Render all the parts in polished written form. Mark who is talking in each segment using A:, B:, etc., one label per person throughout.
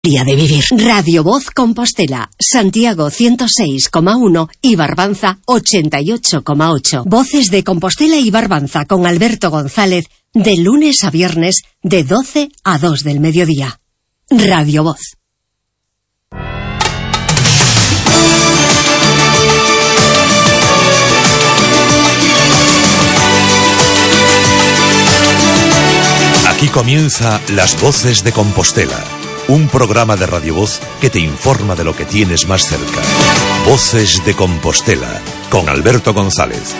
A: Día de vivir. Radio Voz Compostela, Santiago 106,1 y Barbanza 88,8. Voces de Compostela y Barbanza con Alberto González, de lunes a viernes, de 12 a 2 del mediodía. Radio Voz.
B: Aquí comienza Las Voces de Compostela, un programa de Radio Voz que te informa de lo que tienes más cerca. Voces de Compostela, con Alberto González.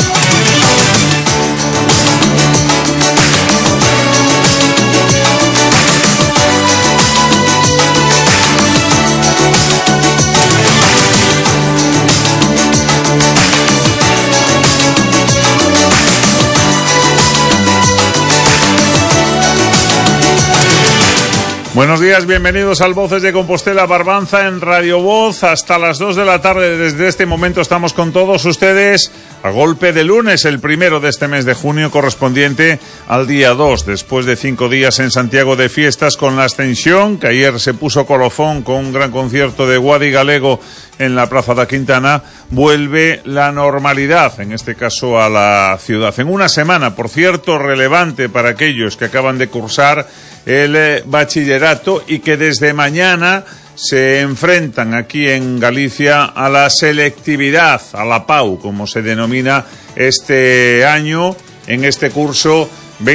C: Buenos días, bienvenidos al Voces de Compostela, Barbanza en Radio Voz. Hasta las 2 de la tarde, desde este momento estamos con todos ustedes a golpe de lunes, el primero de este mes de junio, correspondiente al día 2, después de 5 días en Santiago de fiestas con la Ascensión, que ayer se puso colofón con un gran concierto de Guadi Galego en la Plaza da Quintana. Vuelve la normalidad, en este caso a la ciudad. En una semana, por cierto, relevante para aquellos que acaban de cursar el bachillerato y que desde mañana se enfrentan aquí en Galicia a la selectividad, a la PAU, como se denomina este año, en este curso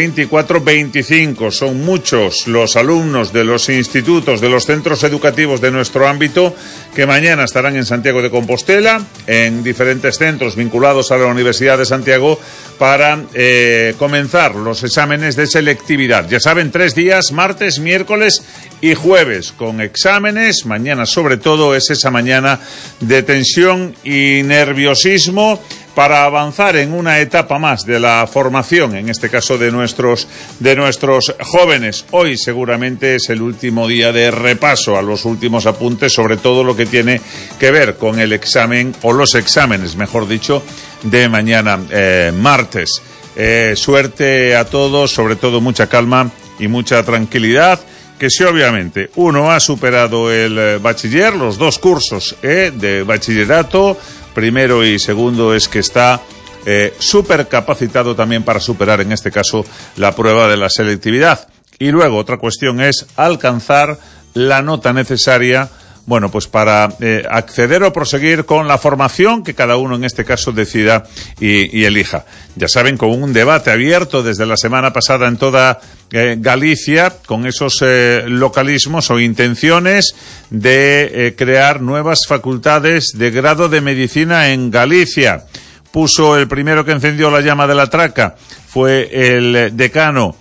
C: 24-25. Son muchos los alumnos de los institutos, de los centros educativos de nuestro ámbito, que mañana estarán en Santiago de Compostela, en diferentes centros vinculados a la Universidad de Santiago, para comenzar los exámenes de selectividad. Ya saben, 3 días, martes, miércoles y jueves, con exámenes. Mañana, sobre todo, es esa mañana de tensión y nerviosismo para avanzar en una etapa más de la formación, en este caso de nuestros jóvenes. Hoy seguramente es el último día de repaso a los últimos apuntes, sobre todo lo que tiene que ver con el examen, o los exámenes, mejor dicho, de mañana, martes. Suerte a todos, sobre todo mucha calma y mucha tranquilidad, que si obviamente uno ha superado el bachiller, los 2 cursos de bachillerato, primero y segundo, es que está súper capacitado también para superar, en este caso, la prueba de la selectividad. Y luego otra cuestión es alcanzar la nota necesaria, bueno, pues para acceder o proseguir con la formación que cada uno en este caso decida y elija. Ya saben, con un debate abierto desde la semana pasada en toda Galicia, con esos localismos o intenciones de crear nuevas facultades de grado de medicina en Galicia. El primero que encendió la llama de la traca fue el decano,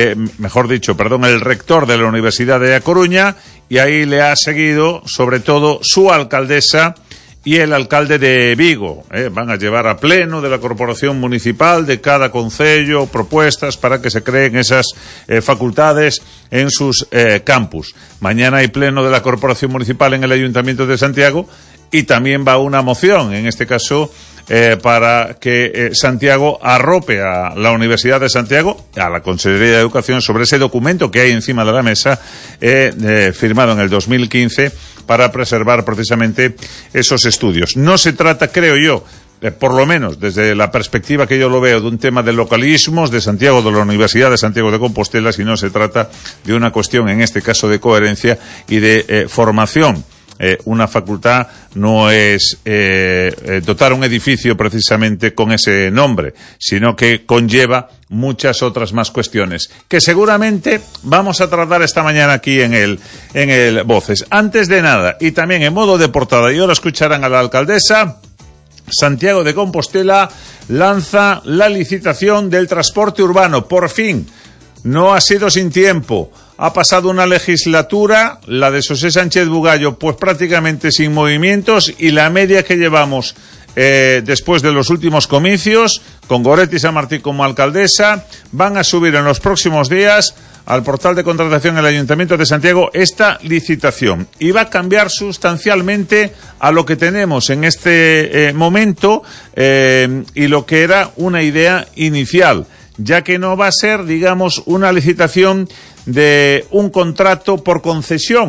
C: el rector de la Universidad de A Coruña, y ahí le ha seguido sobre todo su alcaldesa y el alcalde de Vigo. Van a llevar a pleno de la corporación municipal de cada concello propuestas para que se creen esas facultades en sus campus. Mañana hay pleno de la corporación municipal en el Ayuntamiento de Santiago, y también va una moción, en este caso, para que Santiago arrope a la Universidad de Santiago, a la Consejería de Educación, sobre ese documento que hay encima de la mesa, firmado en el 2015, para preservar precisamente esos estudios. No se trata, creo yo, por lo menos desde la perspectiva que yo lo veo, de un tema de localismos de Santiago, de la Universidad de Santiago de Compostela, sino se trata de una cuestión, en este caso, de coherencia y de formación. Una facultad no es dotar un edificio precisamente con ese nombre, sino que conlleva muchas otras más cuestiones, que seguramente vamos a tratar esta mañana aquí en el Voces. Antes de nada, y también en modo de portada, y ahora escucharán a la alcaldesa, Santiago de Compostela lanza la licitación del transporte urbano. Por fin, no ha sido sin tiempo. Ha pasado una legislatura, la de José Sánchez Bugallo, pues prácticamente sin movimientos, y la media que llevamos después de los últimos comicios, con Goretti Samartí como alcaldesa, van a subir en los próximos días al portal de contratación del Ayuntamiento de Santiago esta licitación, y va a cambiar sustancialmente a lo que tenemos en este momento y lo que era una idea inicial, ya que no va a ser, digamos, una licitación de un contrato por concesión,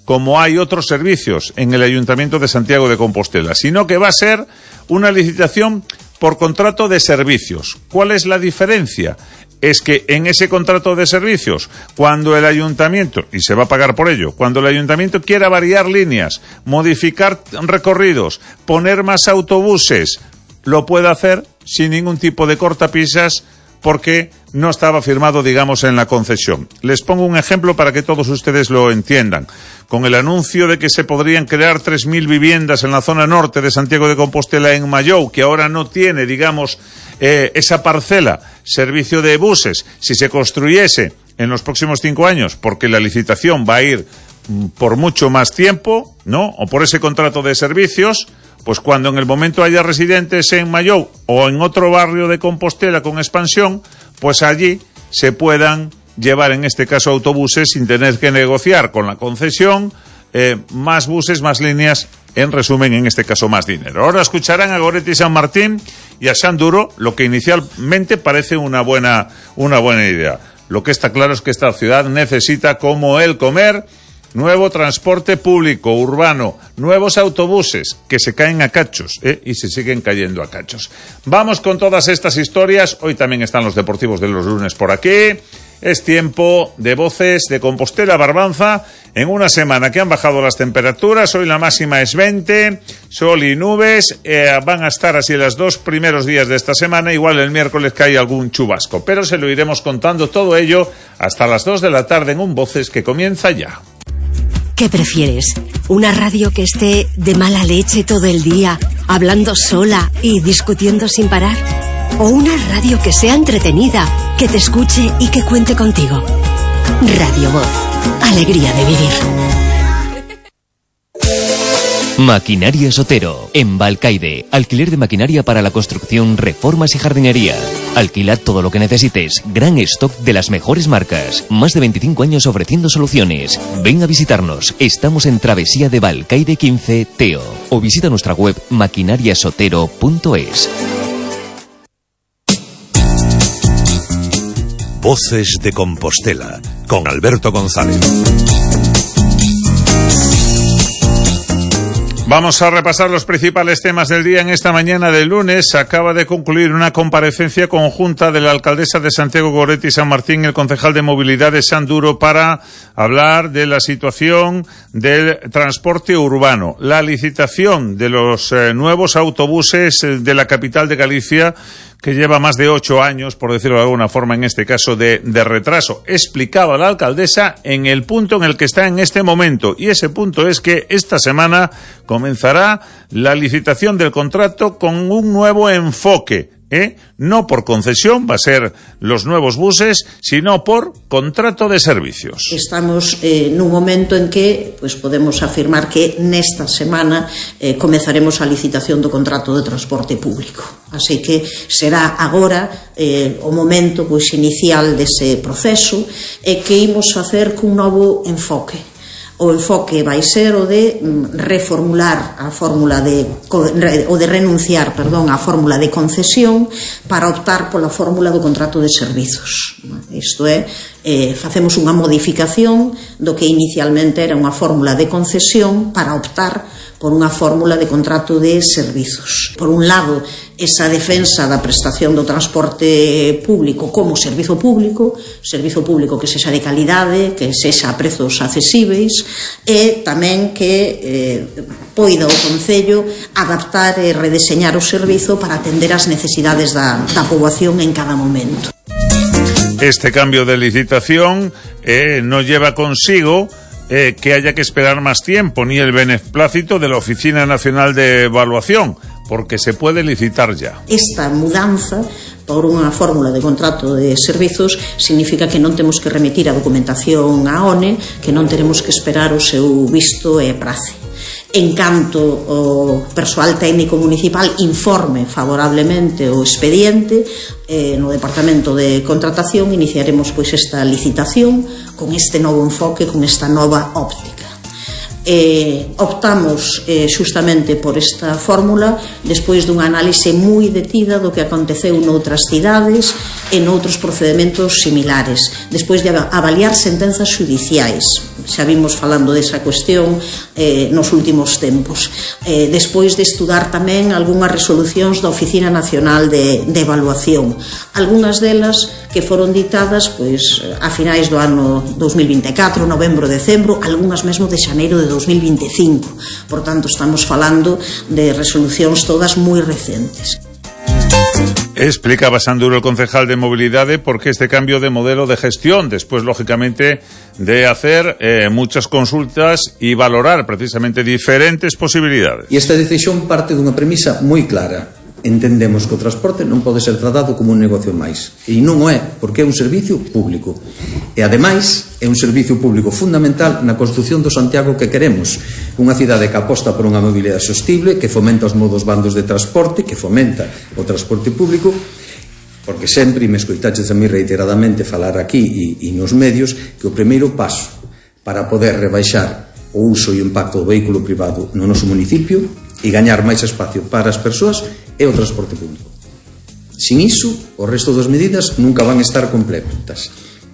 C: como hay otros servicios en el Ayuntamiento de Santiago de Compostela, sino que va a ser una licitación por contrato de servicios. ¿Cuál es la diferencia? Es que en ese contrato de servicios, cuando el ayuntamiento, y se va a pagar por ello, cuando el ayuntamiento quiera variar líneas, modificar recorridos, poner más autobuses, lo puede hacer sin ningún tipo de cortapisas, porque no estaba firmado, digamos, en la concesión. Les pongo un ejemplo para que todos ustedes lo entiendan. Con el anuncio de que se podrían crear 3.000 viviendas en la zona norte de Santiago de Compostela, en Mayou, que ahora no tiene, digamos, esa parcela, servicio de buses, si se construyese en los próximos 5 años, porque la licitación va a ir por mucho más tiempo, ¿no? O por ese contrato de servicios, pues cuando en el momento haya residentes en Mayou o en otro barrio de Compostela con expansión, pues allí se puedan llevar, en este caso, autobuses sin tener que negociar con la concesión, más buses, más líneas, en resumen, en este caso, más dinero. Ahora escucharán a Goretti San Martín y a Xan Duro, lo que inicialmente parece una buena idea. Lo que está claro es que esta ciudad necesita, como el comer, nuevo transporte público, urbano, nuevos autobuses que se caen a cachos, y se siguen cayendo a cachos. Vamos con todas estas historias. Hoy también están los deportivos de los lunes por aquí. Es tiempo de Voces de Compostela Barbanza en una semana que han bajado las temperaturas. Hoy la máxima es 20, sol y nubes. Van a estar así los 2 primeros días de esta semana. Igual el miércoles cae algún chubasco, pero se lo iremos contando todo ello hasta las 2 de la tarde en un Voces que comienza ya.
A: ¿Qué prefieres? ¿Una radio que esté de mala leche todo el día, hablando sola y discutiendo sin parar? ¿O una radio que sea entretenida, que te escuche y que cuente contigo? Radio Voz. Alegría de vivir.
D: Maquinaria Sotero, en Balcaide. Alquiler de maquinaria para la construcción, reformas y jardinería. Alquila todo lo que necesites. Gran stock de las mejores marcas. Más de 25 años ofreciendo soluciones. Ven a visitarnos. Estamos en Travesía de Balcaide 15, Teo. O visita nuestra web maquinariasotero.es.
B: Voces de Compostela, con Alberto González.
C: Vamos a repasar los principales temas del día en esta mañana del lunes. Acaba de concluir una comparecencia conjunta de la alcaldesa de Santiago, Goretti San Martín, y el concejal de movilidad de Xan Duro para hablar de la situación del transporte urbano, la licitación de los nuevos autobuses de la capital de Galicia, que lleva más de 8 años, por decirlo de alguna forma, en este caso, de retraso. Explicaba la alcaldesa en el punto en el que está en este momento, y ese punto es que esta semana comenzará la licitación del contrato con un nuevo enfoque, no por concesión, va a ser los nuevos buses, sino por contrato de servicios.
E: Estamos nun momento en que podemos afirmar que nesta semana comezaremos a licitación do contrato de transporte público. Así que será agora o momento inicial dese proceso, e que imos facer cun novo enfoque. O enfoque vai ser o de reformular a fórmula de renunciar, á fórmula de concesión para optar pola fórmula do contrato de servizos. Isto é, facemos unha modificación do que inicialmente era unha fórmula de concesión para optar por unha fórmula de contrato de servizos. Por un lado, esa defensa da prestación do transporte público como servizo público que sexa de calidade, que sexa a prezos accesíveis, e tamén que poida o Concello adaptar e redeseñar o servizo para atender as necesidades da poboación en cada momento.
C: Este cambio de licitación no lleva consigo que haya que esperar más tiempo, ni el beneplácito de la Oficina Nacional de Evaluación, porque se puede licitar ya.
E: Esta mudanza por unha fórmula de contrato de servizos significa que non temos que remitir a documentación á ONE, que non teremos que esperar o seu visto e prace. En canto o persoal técnico municipal informe favorablemente o expediente, no Departamento de Contratación iniciaremos esta licitación con este novo enfoque, con esta nova óptica. Optamos xustamente por esta fórmula despois dunha análise moi detida do que aconteceu noutras cidades e noutros procedementos similares, despois de avaliar sentenzas judiciais. Xa vimos falando desa cuestión nos últimos tempos, despois de estudar tamén algunhas resolucións da Oficina Nacional de Evaluación, algunhas delas que foron ditadas a finais do ano 2024, novembro, decembro, algunhas mesmo de xaneiro de 2025. Por tanto, estamos falando de resolucións todas moi recentes.
C: Explicaba Sanduro, el concejal de Movilidade, por qué este cambio de modelo de gestión, después, lógicamente, de hacer muchas consultas y valorar precisamente diferentes posibilidades.
F: E esta decisión parte dunha premisa moi clara. Entendemos que o transporte non pode ser tratado como un negocio máis. E non o é, porque é un servicio público. E, ademais, é un servicio público fundamental na construción do Santiago que queremos. Unha cidade que aposta por unha mobilidade sostible, que fomenta os modos bandos de transporte, que fomenta o transporte público, porque sempre, e me escoitaches a mí reiteradamente falar aquí e nos medios, que o primeiro paso para poder rebaixar o uso e o impacto do vehículo privado no noso municipio e gañar máis espacio para as persoas é o transporte público. Sin iso, o resto das medidas nunca van estar completas.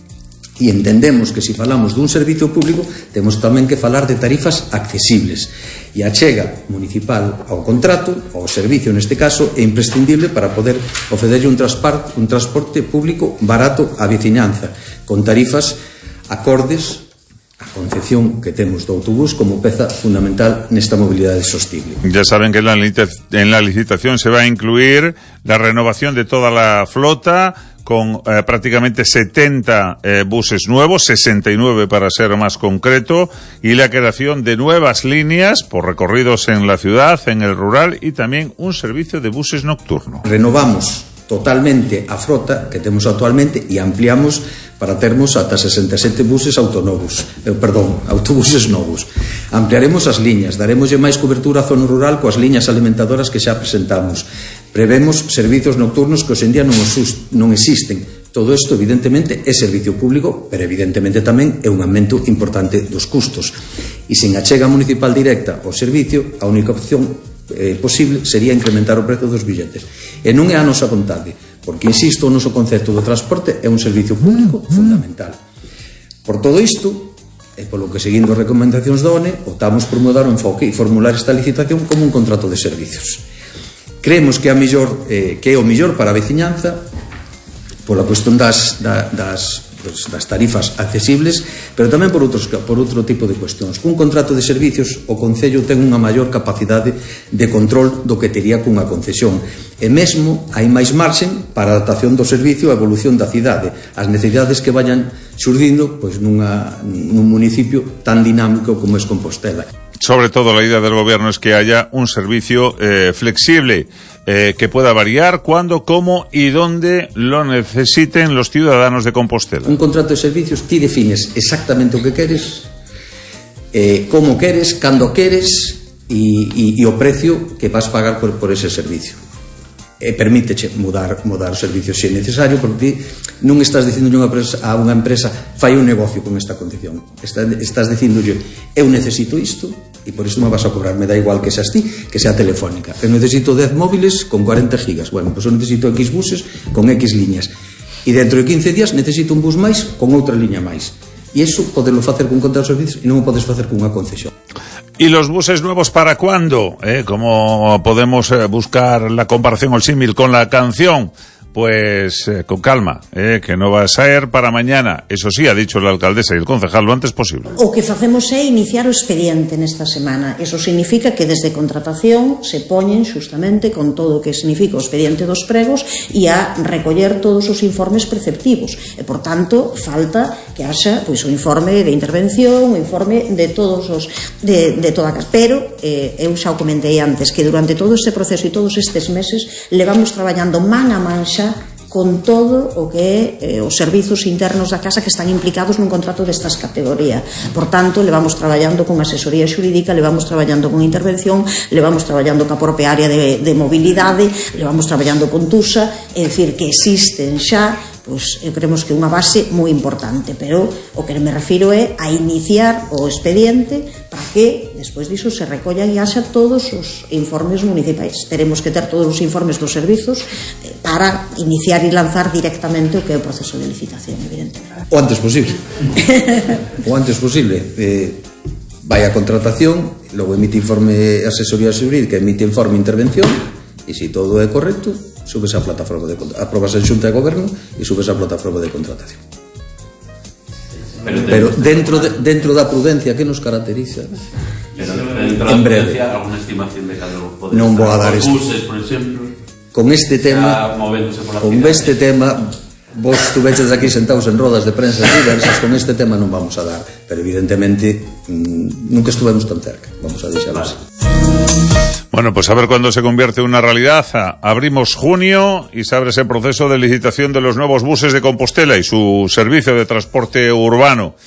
F: E entendemos que se falamos dun servicio público temos tamén que falar de tarifas accesibles. E a achega municipal ao contrato, ao servicio neste caso, é imprescindible para poder ofrecerlle un transporte público barato á veciñanza, con tarifas acordes a concepción que temos do autobús como peza fundamental nesta mobilidade sostible.
C: Ya saben que en la licitación se va a incluir la renovación de toda la flota con prácticamente 70 buses nuevos, 69 para ser más concreto, y la creación de nuevas líneas por recorridos en la ciudad, en el rural, y también un servicio de buses nocturnos.
F: Renovamos totalmente a frota que temos actualmente e ampliamos para termos ata 67 buses autobuses novos. Ampliaremos as liñas, daremoslle máis cobertura á zona rural coas liñas alimentadoras que xa presentamos. Prevemos servizos nocturnos que hoxendía non existen. Todo isto, evidentemente, é servicio público, pero evidentemente tamén é un aumento importante dos custos. E sen achega municipal directa ao servicio, a única opción posible sería incrementar o prezo dos billetes. E non é a nosa vontade, porque, insisto, o noso concepto do transporte é un servicio público fundamental. Por todo isto, e polo que, seguindo as recomendacións da ONE, optamos por mudar o enfoque e formular esta licitación como un contrato de servicios. Creemos que é o mellor para a veciñanza pola cuestión das tarifas accesibles, pero tamén por outro tipo de cuestións. Cun contrato de servicios, o Concello ten unha maior capacidade de control do que tería cunha concesión. E mesmo hai máis marxen para a adaptación do servicio á evolución da cidade, as necesidades que vayan xurdindo nun municipio tan dinámico como é Compostela.
C: Sobre todo, la idea del gobierno es que haya un servicio flexible, que pueda variar cuando, cómo y dónde lo necesiten los ciudadanos de Compostela.
F: Un contrato de servicios, ti defines exactamente o que queres, como queres, cando queres e o precio que vas pagar por ese servicio. Permíteche mudar o servicio se é necesario, porque non estás dicindo a unha empresa fai un negocio con esta condición. Estás dicindolle, eu necesito isto e por isto me vas a cobrar, me dá igual que seas ti, que sea Telefónica. Eu necesito 10 móviles con 40 gigas. Bueno, pois eu necesito X buses con X liñas. E dentro de 15 días necesito un bus máis con outra liña máis. E iso poderlo facer con contrato de servicios e non o podes facer con unha concesión.
C: ¿Y los buses nuevos para cuándo? ¿Cómo podemos buscar la comparación o el símil con la canción? Pues con calma, que no va a ser para mañana. Eso sí, ha dicho la alcaldesa y el concejal, lo antes posible.
E: O que facemos é iniciar o expediente nesta semana. Eso significa que desde contratación se poñen xustamente con todo o que significa o expediente dos pregos e a recoller todos os informes preceptivos. E, por tanto, falta que haxa o informe de intervención, o informe de todos os de toda a casa. Pero eu xa o comentei antes que durante todo este proceso e todos estes meses levamos traballando man a man xa con todo o que é os servizos internos da casa que están implicados nun contrato destas categoría. Por tanto, levamos traballando con asesoría xurídica, levamos traballando con intervención, levamos traballando ca propia área de mobilidade, levamos traballando con TUSA, é dicir, que existen xa, pois creemos que unha base moi importante, pero o que me refiro é a iniciar o expediente para que despois diso se recollan e haxa todos os informes municipais. Teremos que ter todos os informes dos servizos para iniciar e lanzar directamente o que é o proceso de licitación, evidentemente.
F: O antes posible. O antes posible. Vai a contratación, logo emite informe asesoría xurídica, emite informe intervención, e se todo é correcto, subes a plataforma de aprobas en Xunta de Goberno e subes a plataforma de contratación. Pero dentro da prudencia que nos caracteriza, en breve,
G: alguna estimación de cada poder.
F: Non vou a dar
G: buses, por exemplo.
F: Con este tema, vos estuveches aquí sentados en rodas de prensa diversas, con este tema non vamos a dar, pero evidentemente nunca estuvemos tan cerca, vamos a deixarlo así.
C: Bueno, pues a ver cuándo se convierte en una realidad. Abrimos junio y se abre ese proceso de licitación de los nuevos buses de Compostela y su servicio de transporte urbano.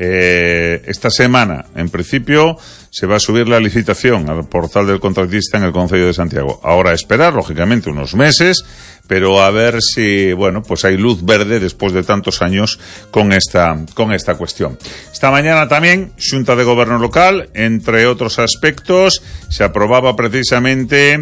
C: Esta semana, en principio, se va a subir la licitación al portal del contratista en el Concello de Santiago. Ahora a esperar, lógicamente, unos meses, pero a ver si, bueno, pues hay luz verde después de tantos años con esta cuestión. Esta mañana también, Xunta de Goberno Local, entre otros aspectos, se aprobaba precisamente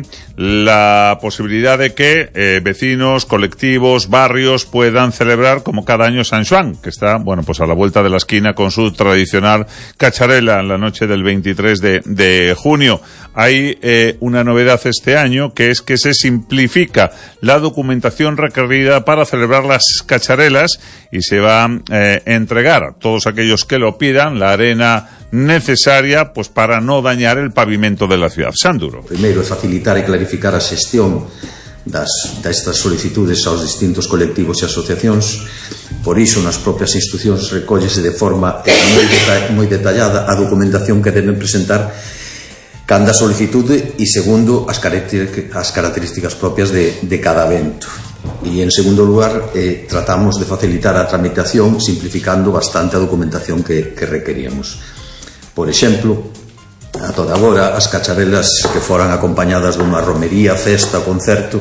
C: la posibilidad de que vecinos, colectivos, barrios puedan celebrar como cada año San Xoán, que está, bueno, pues a la vuelta de la esquina con su tradicional cacharela en la noche del 23 de junio. Hay una novedad este año, que es que se simplifica la documentación requerida para celebrar las cacharelas y se va a entregar a todos aquellos que lo pidan la arena necesaria, pues para no dañar el pavimento de la ciudad. Sanduro.
F: Primeiro é facilitar e clarificar a xestión destas solicitudes aos distintos colectivos e asociacións. Por iso, nas propias instruccións recóllese de forma moi detallada a documentación que deben presentar canda a solicitude e segundo as características propias de cada evento. E en segundo lugar, tratamos de facilitar a tramitación simplificando bastante a documentación que requeríamos. Por exemplo, a toda agora, as cacharelas que foran acompañadas dunha romería, festa ou concerto,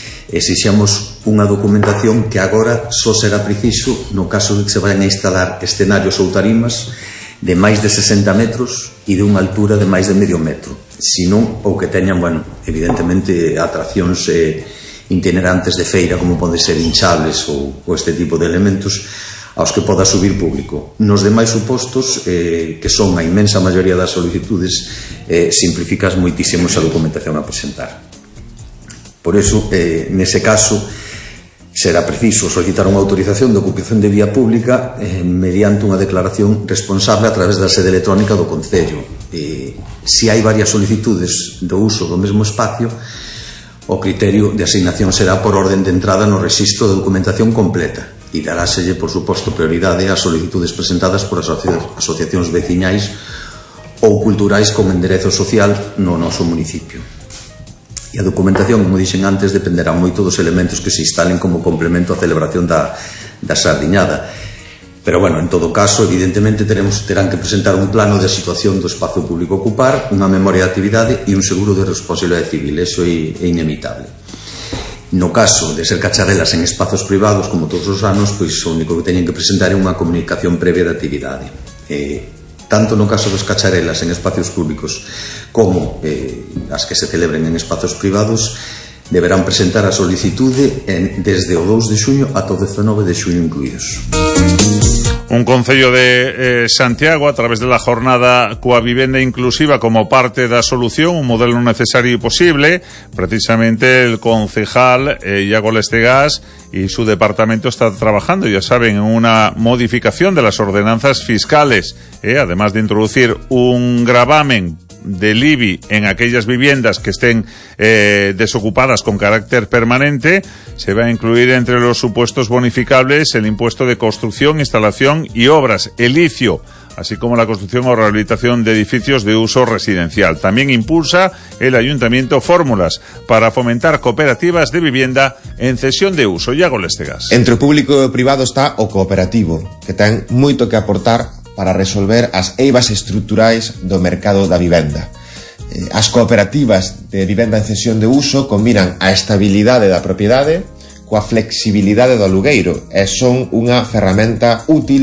F: exixamos unha documentación que agora só será preciso no caso de que se vayan a instalar escenarios ou tarimas de máis de 60 metros e de unha altura de máis de medio metro, senón ou que teñan, bueno, evidentemente atraccións itinerantes de feira, como pode ser hinchables ou este tipo de elementos aos que poda subir público. Nos demais supostos, que son a inmensa maioría das solicitudes, simplificas moitísimo esa documentación a presentar. Por iso, nese caso, será preciso solicitar unha autorización de ocupación de vía pública mediante unha declaración responsable a través da sede electrónica do Concello. Se hai varias solicitudes do uso do mesmo espacio, o criterio de asignación será por orden de entrada no rexistro de documentación completa e daráselle, por suposto, prioridade ás solicitudes presentadas por asociacións veciñais ou culturais con enderezo social no noso municipio. E a documentación, como dixen antes, dependerá moito dos elementos que se instalen como complemento á celebración da sardiñada. Pero, bueno, en todo caso, evidentemente terán que presentar un plano de situación do espazo público a ocupar, unha memoria de actividade e un seguro de responsabilidade civil. Eso é inemitable. No caso de ser cacharelas en espazos privados, como todos os anos, pois o único que teñen que presentar é unha comunicación previa de actividade. Tanto no caso das cacharelas en espacios públicos como as que se celebren en espazos privados, deberán presentar a solicitude desde o 2 de xuño ata o 19 de xuño incluídos.
C: Un Concello de Santiago, a través de la jornada Coa Vivenda Inclusiva como parte da solución, un modelo necesario y posible. Precisamente el concejal Iago Lestegas y su departamento está trabajando, ya saben, en una modificación de las ordenanzas fiscales, además de introducir un gravamen del IBI en aquellas viviendas que estén desocupadas con carácter permanente. Se va a incluir entre los supuestos bonificables el impuesto de construcción, instalación y obras, el ICIO, así como la construcción o rehabilitación de edificios de uso residencial. También impulsa el Ayuntamiento fórmulas para fomentar cooperativas de vivienda en cesión de uso. Iago Lestegas.
H: Entre o público e o privado está o cooperativo, que ten moito que aportar para resolver as eivas estruturais do mercado da vivenda. As cooperativas de vivenda en cesión de uso combinan a estabilidade da propiedade coa flexibilidade do alugueiro e son unha ferramenta útil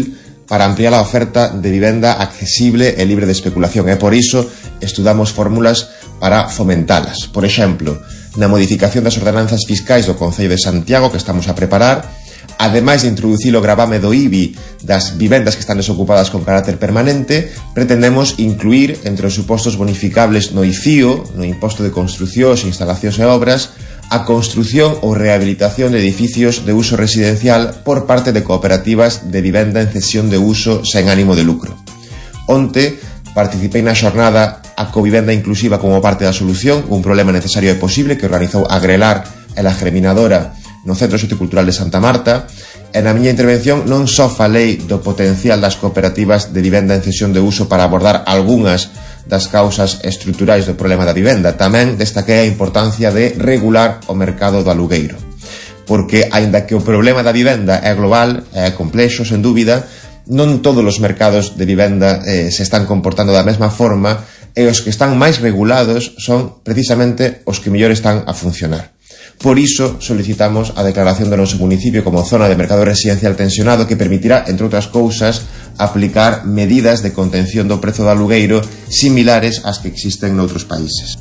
H: para ampliar a oferta de vivenda accesible e libre de especulación, e por iso estudamos fórmulas para fomentalas. Por exemplo, na modificación das ordenanzas fiscais do Concello de Santiago que estamos a preparar, ademais de introducir o gravame do IBI das vivendas que están desocupadas con carácter permanente, pretendemos incluir entre os supostos bonificables no ICIO, no Imposto de Construcións, Instalacións e Obras, a construción ou rehabilitación de edificios de uso residencial por parte de cooperativas de vivenda en cesión de uso sen ánimo de lucro. Onte participei na xornada A Covivenda Inclusiva como parte da solución, un problema necesario e posible que organizou Agrelar e la Germinadora no Centro Sociocultural de Santa Marta, e na miña intervención non só falei do potencial das cooperativas de vivenda en cesión de uso para abordar algunhas das causas estruturais do problema da vivenda, tamén destaquei a importancia de regular o mercado do alugueiro. Porque, aínda que o problema da vivenda é global, é complexo, sen dúbida, non todos os mercados de vivenda se están comportando da mesma forma, e os que están máis regulados son precisamente os que mellor están a funcionar. Por iso solicitamos a declaración do noso municipio como zona de mercado residencial tensionado que permitirá, entre outras cousas, aplicar medidas de contención do prezo do alugueiro similares ás que existen noutros países.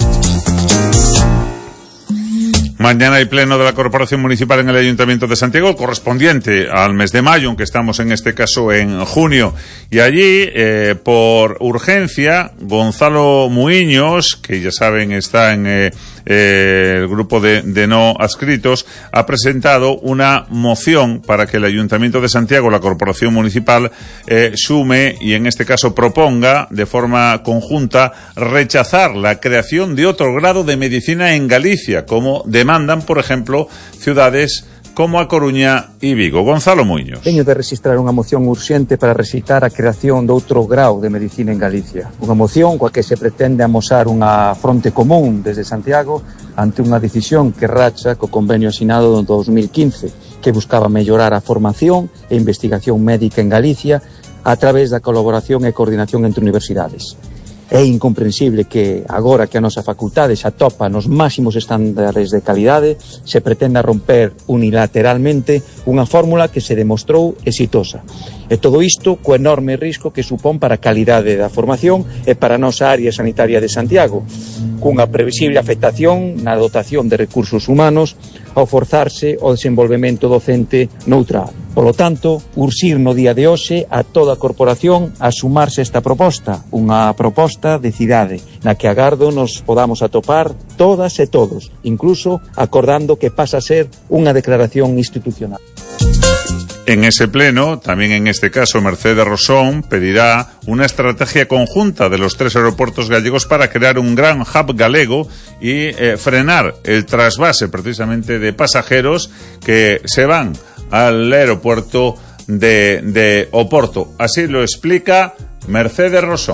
C: Mañana hay pleno de la Corporación Municipal en el Ayuntamiento de Santiago, correspondiente al mes de mayo, aunque estamos en este caso en junio. Y allí, por urgencia, Gonzalo Muiños, que ya saben está en el grupo de no adscritos, ha presentado una moción para que el Ayuntamiento de Santiago, la Corporación Municipal, sume y en este caso proponga de forma conjunta rechazar la creación de otro grado de medicina en Galicia, como demandan, por ejemplo, ciudades como A Coruña e Vigo. Gonzalo Muiños.
I: Teño de registrar unha moción urxente para recitar a creación de outro grau de medicina en Galicia. Unha moción coa que se pretende amosar unha fronte común desde Santiago ante unha decisión que racha co convenio asinado do 2015, que buscaba mellorar a formación e investigación médica en Galicia a través da colaboración e coordinación entre universidades. É incomprensible que, agora que a nosa facultade xa topa nos máximos estándares de calidade, se pretenda romper unilateralmente unha fórmula que se demostrou exitosa. E todo isto co enorme risco que supón para a calidade da formación e para a nosa área sanitaria de Santiago, cunha previsible afectación na dotación de recursos humanos ao forzarse o desenvolvemento docente neutral. Polo tanto, urxir no día de hoxe a toda a corporación a sumarse esta proposta, unha proposta de cidade, na que agardo nos podamos atopar todas e todos, incluso acordando que pasa a ser unha declaración institucional.
C: En ese pleno, también en este caso Mercedes Rosón pedirá una estrategia conjunta de los 3 aeropuertos gallegos para crear un gran hub galego y frenar el trasvase precisamente de pasajeros que se van al aeropuerto de Oporto. Así lo explica Mercedes Rosón.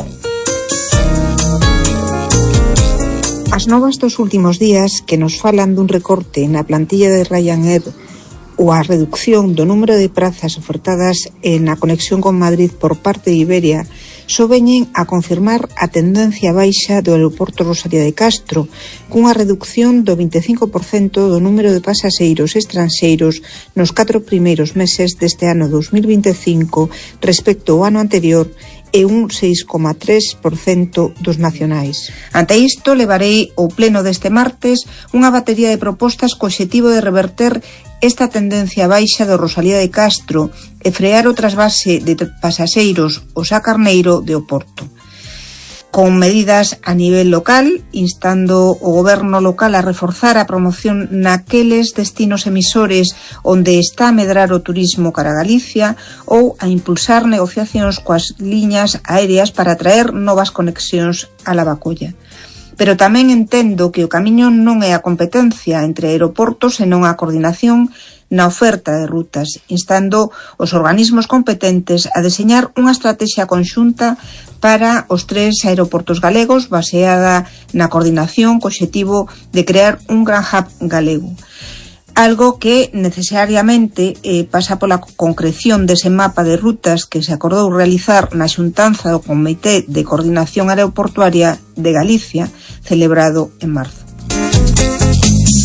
J: As novas dos últimos días que nos falan dun recorte na plantilla de Ryanair ou a reducción do número de prazas ofertadas na conexión con Madrid por parte de Iberia só veñen a confirmar a tendencia baixa do aeroporto Rosalía de Castro, cunha reducción do 25% do número de pasaxeiros estranxeiros nos 4 primeiros meses deste ano 2025 respecto ao ano anterior e un 6,3% dos nacionais. Ante isto, levarei ao pleno deste martes unha batería de propostas co obxectivo de reverter esta tendencia baixa do Rosalía de Castro e frear o trasvase de pasaxeiros ao Sá Carneiro de Oporto. Con medidas a nivel local, instando o goberno local a reforzar a promoción naqueles destinos emisores onde está a medrar o turismo cara a Galicia ou a impulsar negociacións coas liñas aéreas para atraer novas conexións a Lavacolla. Pero tamén entendo que o camiño non é a competencia entre aeroportos, senón a coordinación na oferta de rutas, instando os organismos competentes a deseñar unha estrategia conxunta para os 3 aeroportos galegos baseada na coordinación co obxectivo de crear un gran hub galego. Algo que necesariamente pasa pola concreción dese mapa de rutas que se acordou realizar na xuntanza do Comité de Coordinación Aeroportuaria de Galicia, celebrado en marzo.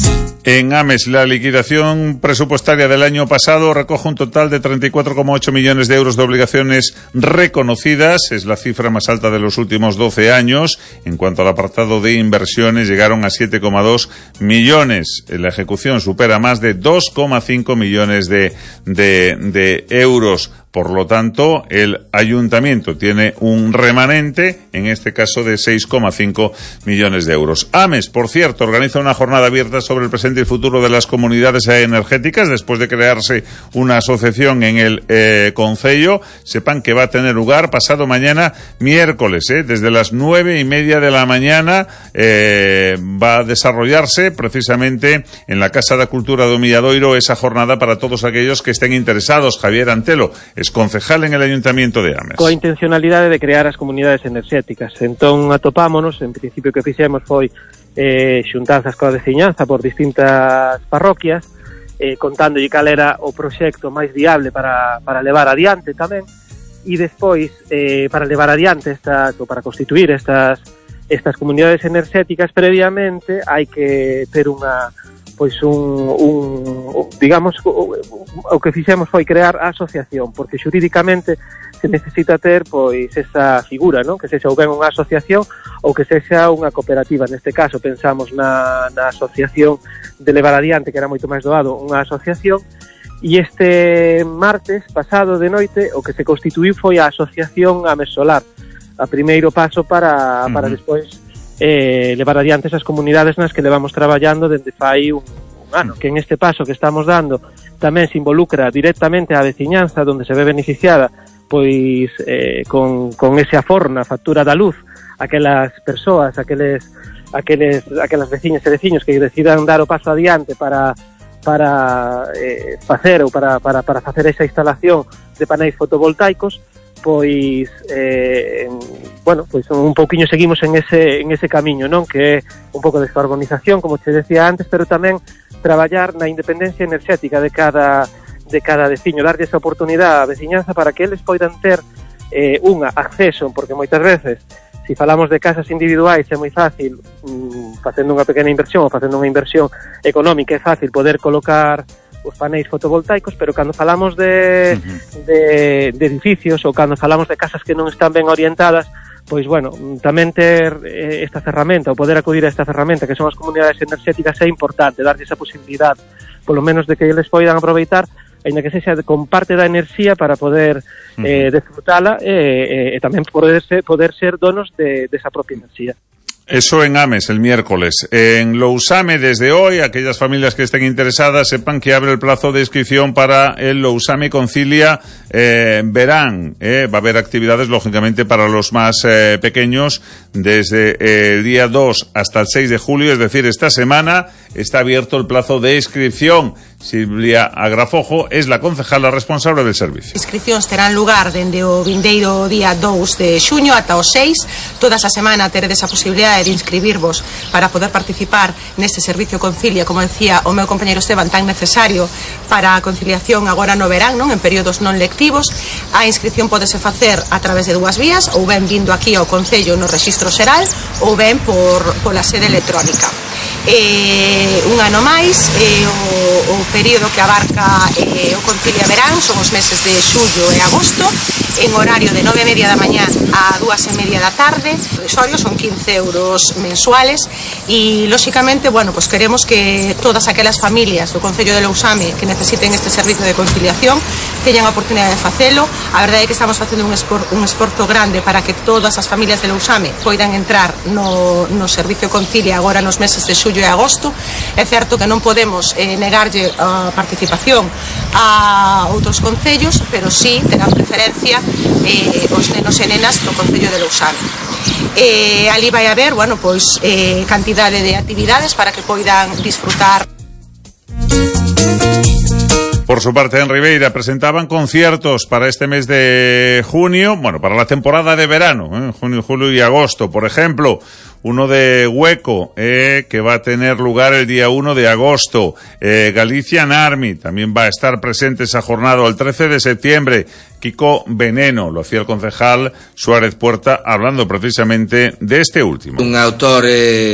C: En Ames, la liquidación presupuestaria del año pasado recoge un total de 34,8 millones de euros de obligaciones reconocidas. Es la cifra más alta de los últimos 12 años. En cuanto al apartado de inversiones, llegaron a 7,2 millones. La ejecución supera más de 2,5 millones de euros. Por lo tanto, el ayuntamiento tiene un remanente, en este caso de 6,5 millones de euros. Ames, por cierto, organiza una jornada abierta sobre el presente y futuro de las comunidades energéticas después de crearse una asociación en el concello. Sepan que va a tener lugar pasado mañana, miércoles, desde las 9:30 de la mañana. Va a desarrollarse precisamente en la Casa da Cultura do Milladoiro esa jornada para todos aquellos que estén interesados. Javier Antelo es concejal en el Ayuntamiento de Ames.
K: Coa intencionalidade de crear as comunidades enerxéticas. Entón atopámonos, en principio que fixemos foi xuntanzas coa veciñanza por distintas parroquias, contándolle cal era o proxecto máis viable para levar adiante tamén, e despois para levar adiante ou para constituir estas comunidades enerxéticas previamente hai que ter digamos, o que fixemos foi crear a asociación, porque xurídicamente se necesita ter pois esa figura, non? Que sexa ou ben unha asociación ou que sexa unha cooperativa. Neste caso pensamos na asociación de levar adiante, que era moito máis doado unha asociación, e este martes pasado de noite o que se constituíu foi a asociación Ames Solar, a primeiro paso para despois levar adiante esas comunidades nas que levamos traballando dende fai un ano, que en este paso que estamos dando tamén se involucra directamente a veciñanza, donde se ve beneficiada pois con ese aforro na factura da luz aquelas persoas, aquelas veciñas e veciños que decidan dar o paso adiante para facer esa instalación de paneis fotovoltaicos. Pois pois un pouquiño seguimos en ese camiño, non? Que é un pouco de organización, como te decía antes, pero tamén traballar na independencia enerxética de cada veciño, darlle esa oportunidade á veciñanza para que eles poidan ter acceso, porque moitas veces se falamos de casas individuais é moi fácil, facendo unha pequena inversión ou facendo unha inversión económica, é fácil poder colocar os paneis fotovoltaicos, pero cando falamos de edificios ou cando falamos de casas que non están ben orientadas, pois bueno, tamén ter esta ferramenta ou poder acudir a esta ferramenta que son as comunidades enerxéticas é importante, darlle esa posibilidade polo menos de que eles poidan aproveitar, aínda que sexa con parte da enerxía para poder disfrutala e tamén poder ser donos de esa propia enerxía.
C: Eso en Ames el miércoles. En Lousame, desde hoy, aquellas familias que estén interesadas sepan que abre el plazo de inscripción para el Lousame Concilia Verán. Va a haber actividades, lógicamente, para los más pequeños desde el día 2 hasta el 6 de julio, es decir, esta semana está abierto el plazo de inscripción. Silvia Agrafojo es la concejala responsable del servicio.
L: Inscripcións terán lugar dende o vindeiro día 2 de xuño ata o 6. Toda esa semana teredes a posibilidade de inscribirvos para poder participar neste servicio Concilia, como decía o meu compañeiro Esteban, tan necesario para a conciliación agora no verán, non? En períodos non lectivos. A inscripción podese facer a través de dúas vías, ou ben vindo aquí ao Concello no Rexistro Xeral, ou ben pola sede electrónica. Un ano máis, o período que abarca o Concilia Verán son os meses de xullo e agosto, en horario de 9:30 da mañá a 2:30 da tarde. O usuario son 15 euros mensuales e, lóxicamente, pues queremos que todas aquelas familias do Concello de Lousame que necesiten este servicio de conciliación teñan a oportunidade de facelo. A verdade é que estamos facendo un esforzo grande para que todas as familias de Lousame poidan entrar no servicio Concilia agora nos meses de xullo e agosto. É certo que non podemos negarlle a participación a outros concellos, pero sí terán preferencia os nenos e nenas do Concello de Lousame. Ali vai haber, cantidade de actividades para que poidan disfrutar.
C: Por su parte, en Ribeira presentaban conciertos para este mes de junio, para la temporada de verano, junio, julio y agosto. Por ejemplo, uno de hueco, que va a tener lugar el día 1 de agosto. Galician Army también va a estar presente esa jornada. El 13 de septiembre, Kiko Veneno, lo hacía el concejal Suárez Puerta, hablando precisamente de este último.
M: Un autor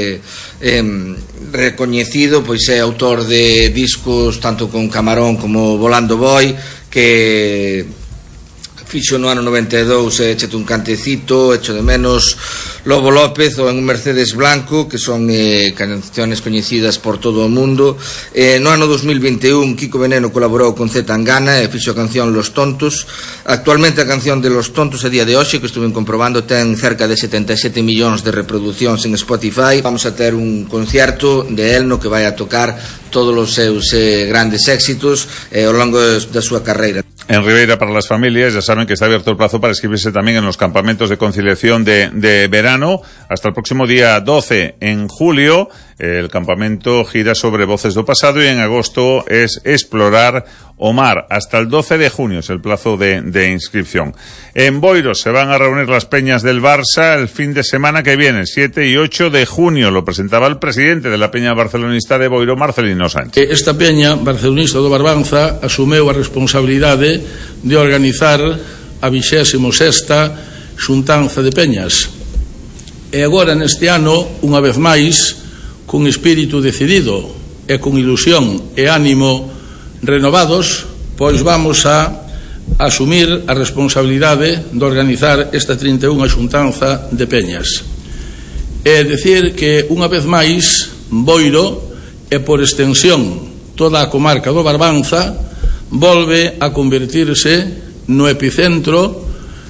M: recoñecido, pois é autor de discos tanto con Camarón como Volando Boy, que fixo no ano 92 Échate un cantecito, Echo de menos, Lobo López ou En un Mercedes Blanco, que son canciones coñecidas por todo o mundo. No ano 2021 Kiko Veneno colaborou con Z Tangana e fixo a canción Los Tontos. Actualmente a canción de Los Tontos a día de hoxe, que estuve comprobando, ten cerca de 77 millóns de reproduccións en Spotify. Vamos a ter un concierto de él no que vai a tocar todos os seus grandes éxitos ao longo da súa carreira.
C: En Ribeira, para las familias, ya saben que está abierto el plazo para inscribirse también en los campamentos de conciliación de verano hasta el próximo día 12. En julio, el campamento gira sobre Voces do Pasado y en agosto es Explorar o Mar. Hasta el 12 de junio es el plazo de inscripción. En Boiro se van a reunir las peñas del Barça el fin de semana que viene, 7 y 8 de junio. Lo presentaba el presidente de la peña barcelonista de Boiro, Marcelino Sánchez.
N: Esta peña barcelonista do Barbanza asumeu a responsabilidade de organizar a 26ª xuntanza de peñas. E agora neste ano, unha vez máis, con espírito decidido e con ilusión e ánimo renovados, pois vamos a asumir a responsabilidade de organizar esta 31 xuntanza de peñas. É dicir que, unha vez máis, Boiro e por extensión toda a comarca do Barbanza volve a convertirse no epicentro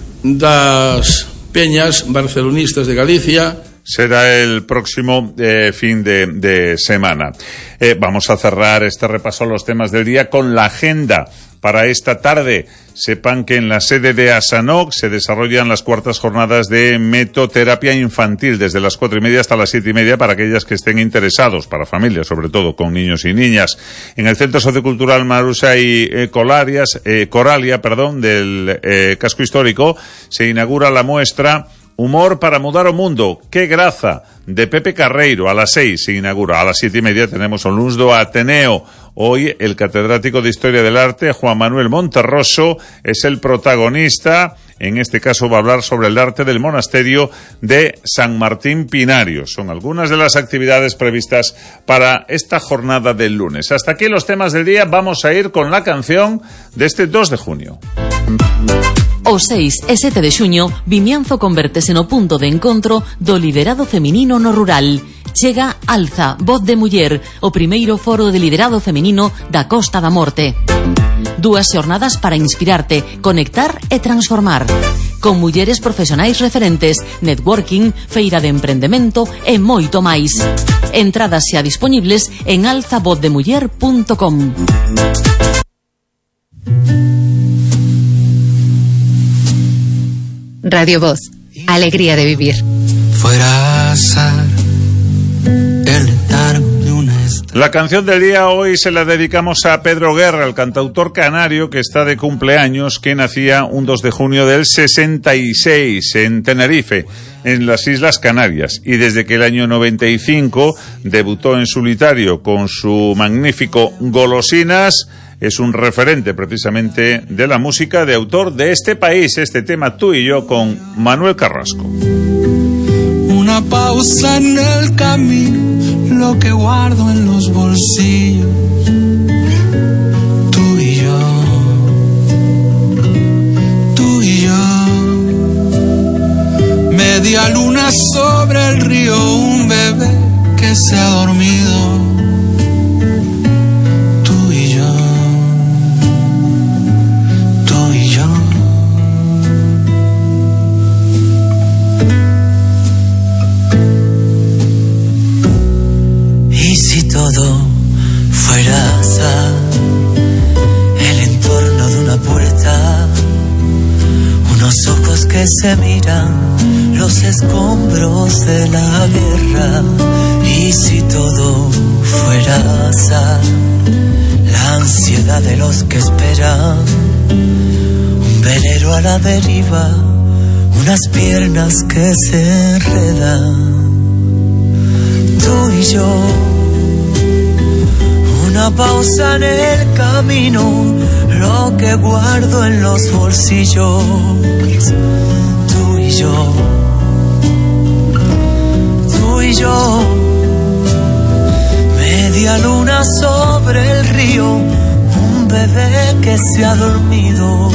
N: das peñas barcelonistas de Galicia.
C: Será el próximo fin de semana. Vamos a cerrar este repaso a los temas del día con la agenda para esta tarde. Sepan que en la sede de ASANOC se desarrollan las cuartas jornadas de metoterapia infantil desde las 4:30 hasta las 7:30 para aquellas que estén interesados, para familias sobre todo, con niños y niñas. En el Centro Sociocultural Marusa y Coralia, del Casco Histórico se inaugura la muestra Humor para mudar o mundo, que graza, de Pepe Carreiro. A las 6 se inaugura. A las 7:30 tenemos un luns do Ateneo. Hoy el catedrático de Historia del Arte, Juan Manuel Monterroso, es el protagonista. En este caso va a hablar sobre el arte del monasterio de San Martín Pinario. Son algunas de las actividades previstas para esta jornada del lunes. Hasta aquí los temas del día. Vamos a ir con la canción de este 2 de junio.
O: O 6 e 7 de xuño, Vimianzo convértese no punto de encontro do liderado feminino no rural. Chega Alza, Voz de Muller, o primeiro foro de liderado feminino da Costa da Morte. 2 xornadas para inspirarte, conectar e transformar. Con mulleres profesionais referentes, networking, feira de emprendemento e moito máis. Entradas xa disponibles en alzavozdemuller.com.
P: Radio Voz, alegría de vivir.
Q: Fuera azar, el letargo de una estrella.
C: La canción del día hoy se la dedicamos a Pedro Guerra, el cantautor canario que está de cumpleaños, que nacía un 2 de junio del 66 en Tenerife, en las Islas Canarias, y desde que el año 95 debutó en solitario con su magnífico Golosinas. Es un referente precisamente de la música de autor de este país, este tema Tú y yo, con Manuel Carrasco.
Q: Una pausa en el camino, lo que guardo en los bolsillos. Tú y yo, tú y yo. Media luna sobre el río, un bebé que se ha dormido.
R: Todo fuera azar, el entorno de una puerta, unos ojos que se miran, los escombros de la guerra. Y si todo fuera azar, la ansiedad de los que esperan, un velero a la deriva, unas piernas que se enredan. tú y yo. Una pausa en el camino, lo que guardo en los bolsillos. Tú y yo. Tú y yo. Media luna sobre el río, un bebé que se ha dormido.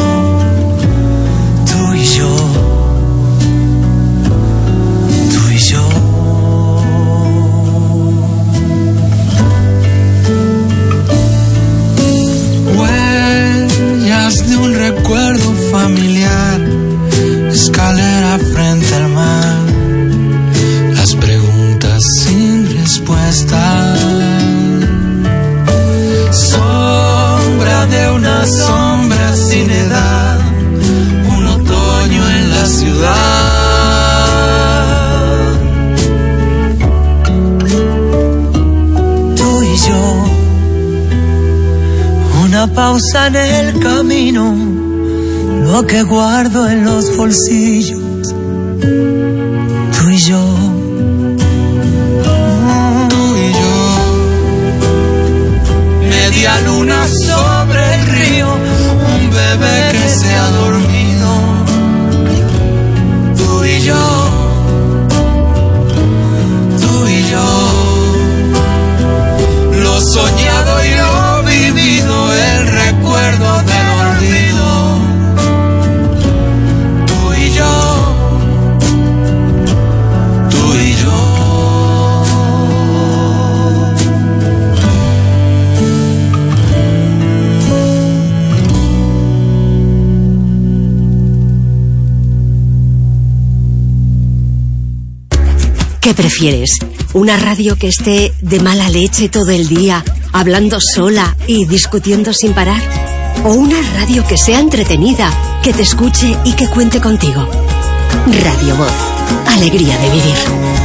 R: Tú y yo. Tú y yo. Huellas de un recuerdo familiar, escalera frente al mar, las preguntas sin respuesta, sombra de una sombra sin edad, un otoño en la ciudad. Tú y yo, una pausa en el camino, lo que guardo en los bolsillos. Tú y yo. Tú y yo. Media luna sobre el río, un bebé que se ha dormido. Tú y yo. Tú y yo. Lo soñado y lo vivido, el recuerdo del olvido. Tú y yo. Tú y yo.
A: ¿Qué prefieres? ¿Una radio que esté de mala leche todo el día, hablando sola y discutiendo sin parar? ¿O una radio que sea entretenida, que te escuche y que cuente contigo? Radio Voz. Alegría de vivir.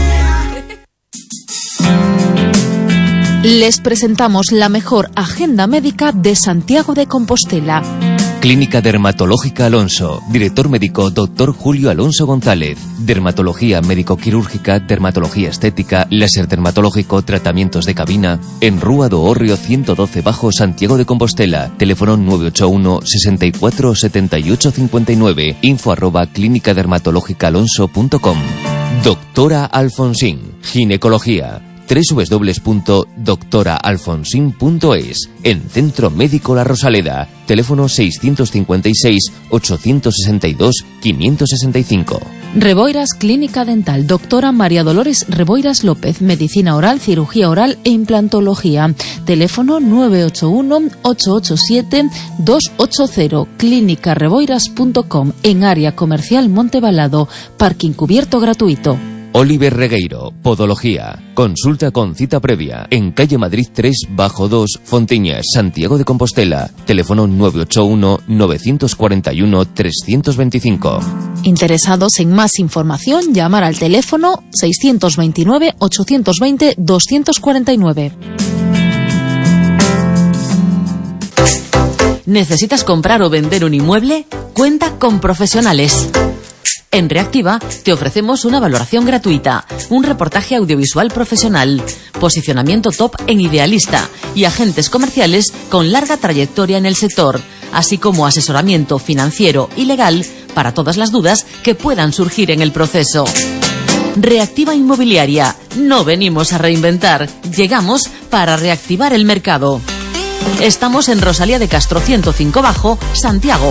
O: Les presentamos la mejor agenda médica de Santiago de Compostela.
D: Clínica Dermatológica Alonso. Director médico Dr. Julio Alonso González. Dermatología médico-quirúrgica, dermatología estética, láser dermatológico, tratamientos de cabina. En Rúa do Hórreo 112 Bajo, Santiago de Compostela. Teléfono 981 64 78 59. info@clínicadermatológicaalonso.com. Doctora Alfonsín. Ginecología. www.doctoraalfonsin.es. En Centro Médico La Rosaleda. Teléfono 656 862 565.
O: Reboiras Clínica Dental. Doctora María Dolores Reboiras López. Medicina oral, cirugía oral e implantología. Teléfono 981 887 280. clínicareboiras.com. En área comercial Montebalado. Parking cubierto gratuito.
D: Oliver Regueiro, Podología. Consulta con cita previa. En calle Madrid 3, Bajo 2, Fontiñas, Santiago de Compostela. Teléfono 981 941 325.
O: Interesados en más información, llamar al teléfono 629 820 249. ¿Necesitas comprar o vender un inmueble? Cuenta con profesionales. En Reactiva te ofrecemos una valoración gratuita, un reportaje audiovisual profesional, posicionamiento top en Idealista y agentes comerciales con larga trayectoria en el sector, así como asesoramiento financiero y legal para todas las dudas que puedan surgir en el proceso. Reactiva Inmobiliaria. No venimos a reinventar, llegamos para reactivar el mercado. Estamos en Rosalía de Castro 105 Bajo, Santiago.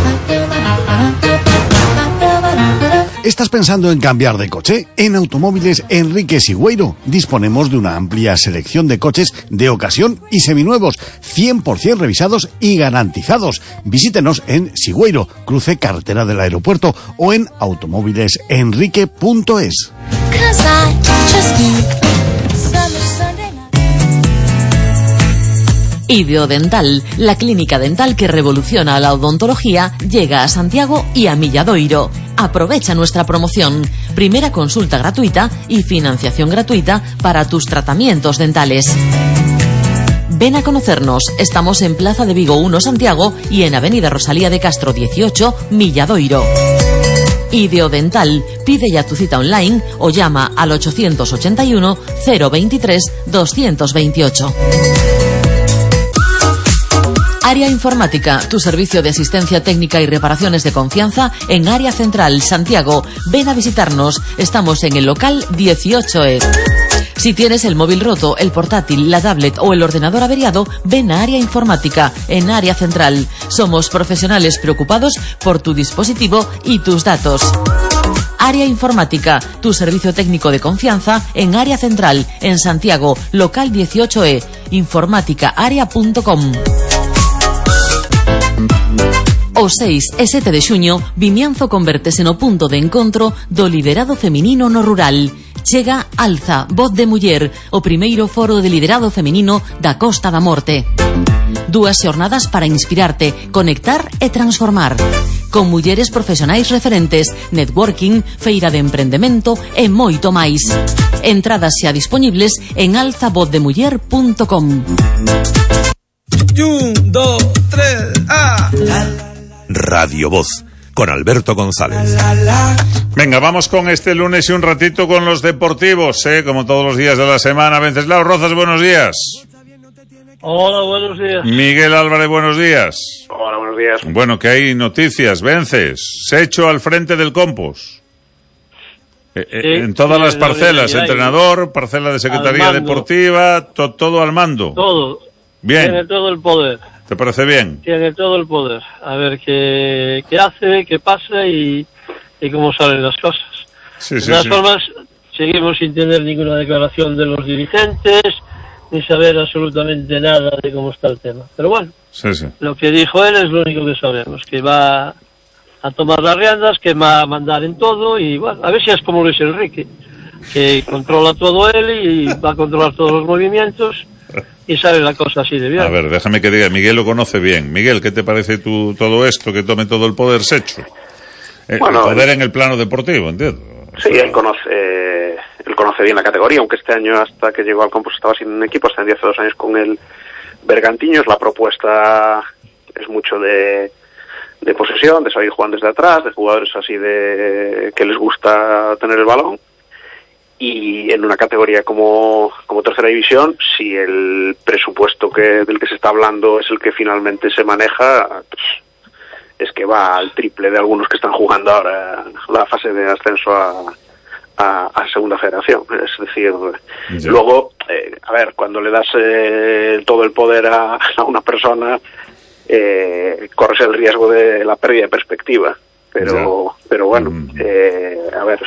S: ¿Estás pensando en cambiar de coche? En Automóviles Enrique Sigüeiro disponemos de una amplia selección de coches de ocasión y seminuevos, 100% revisados y garantizados. Visítenos en Sigüeiro, cruce carretera del aeropuerto, o en automóvilesenrique.es.
O: Ideodental, la clínica dental que revoluciona la odontología, llega a Santiago y a Milladoiro. Aprovecha nuestra promoción. Primera consulta gratuita y financiación gratuita para tus tratamientos dentales. Ven a conocernos. Estamos en Plaza de Vigo 1 Santiago y en Avenida Rosalía de Castro 18 Milladoiro. Ideodental. Pide ya tu cita online o llama al 881 023 228. Área Informática, tu servicio de asistencia técnica y reparaciones de confianza en Área Central, Santiago. Ven a visitarnos. Estamos en el local 18E. Si tienes el móvil roto, el portátil, la tablet o el ordenador averiado, ven a Área Informática en Área Central. Somos profesionales preocupados por tu dispositivo y tus datos. Área Informática, tu servicio técnico de confianza en Área Central, en Santiago, local 18E, informáticaarea.com. O 6 e 7 de xuño, Vimianzo convertese no punto de encontro do liderado feminino no rural. Chega Alza, Voz de Muller, o primeiro foro de liderado feminino da Costa da Morte. 2 xornadas para inspirarte, conectar e transformar. Con mulleres profesionais referentes, networking, feira de emprendemento e moito máis. Entradas xa disponibles en alzavozdemuller.com.
R: 1, 2, 3, ¡ah!
B: Radio Voz, con Alberto González.
C: Venga, vamos con este lunes y un ratito con los deportivos, como todos los días de la semana. Venceslao Rozas, buenos días.
T: Hola, buenos días.
C: Miguel Álvarez, buenos días.
U: Hola, buenos días.
C: Bueno, que hay noticias, Vences. Secho al frente del Compos. En todas las parcelas, entrenador, parcela de Secretaría Deportiva, todo al mando.
T: Todo.
C: Bien.
T: Tiene todo el poder.
C: ¿Te parece bien?
T: Tiene todo el poder. A ver qué hace, qué pasa y cómo salen las cosas. De todas formas, seguimos sin tener ninguna declaración de los dirigentes, ni saber absolutamente nada de cómo está el tema. Pero bueno, lo que dijo él es lo único que sabemos, que va a tomar las riendas, que va a mandar en todo y bueno, a ver si es como Luis Enrique, que controla todo él y va a controlar todos los movimientos. Y sale la cosa así de bien.
C: A ver, déjame que diga, Miguel lo conoce bien. Miguel, ¿qué te parece todo esto, que tome todo el poder Secho? Bueno, el poder en el plano deportivo, entiendo.
U: Sí, él conoce bien la categoría, aunque este año, hasta que llegó al Compos, estaba sin equipo, hasta hace 2 años con el Bergantiños. La propuesta es mucho de posesión, de salir jugando desde atrás, de jugadores así que les gusta tener el balón. Y en una categoría como tercera división, si el presupuesto del que se está hablando es el que finalmente se maneja, pues es que va al triple de algunos que están jugando ahora la fase de ascenso a segunda federación. Es decir, luego, a ver, cuando le das todo el poder a una persona, corres el riesgo de la pérdida de perspectiva. Pero bueno, a ver,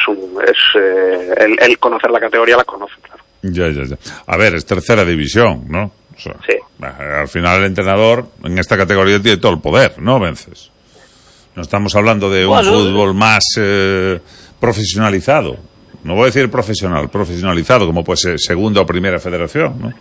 U: el conocer la categoría la conoce, claro.
C: Ya. A ver, es tercera división, ¿no? O sea,
U: sí.
C: Al final el entrenador en esta categoría tiene todo el poder, ¿no, Vences? No estamos hablando de un fútbol más profesionalizado. No voy a decir profesionalizado, como puede ser segunda o primera federación, ¿no?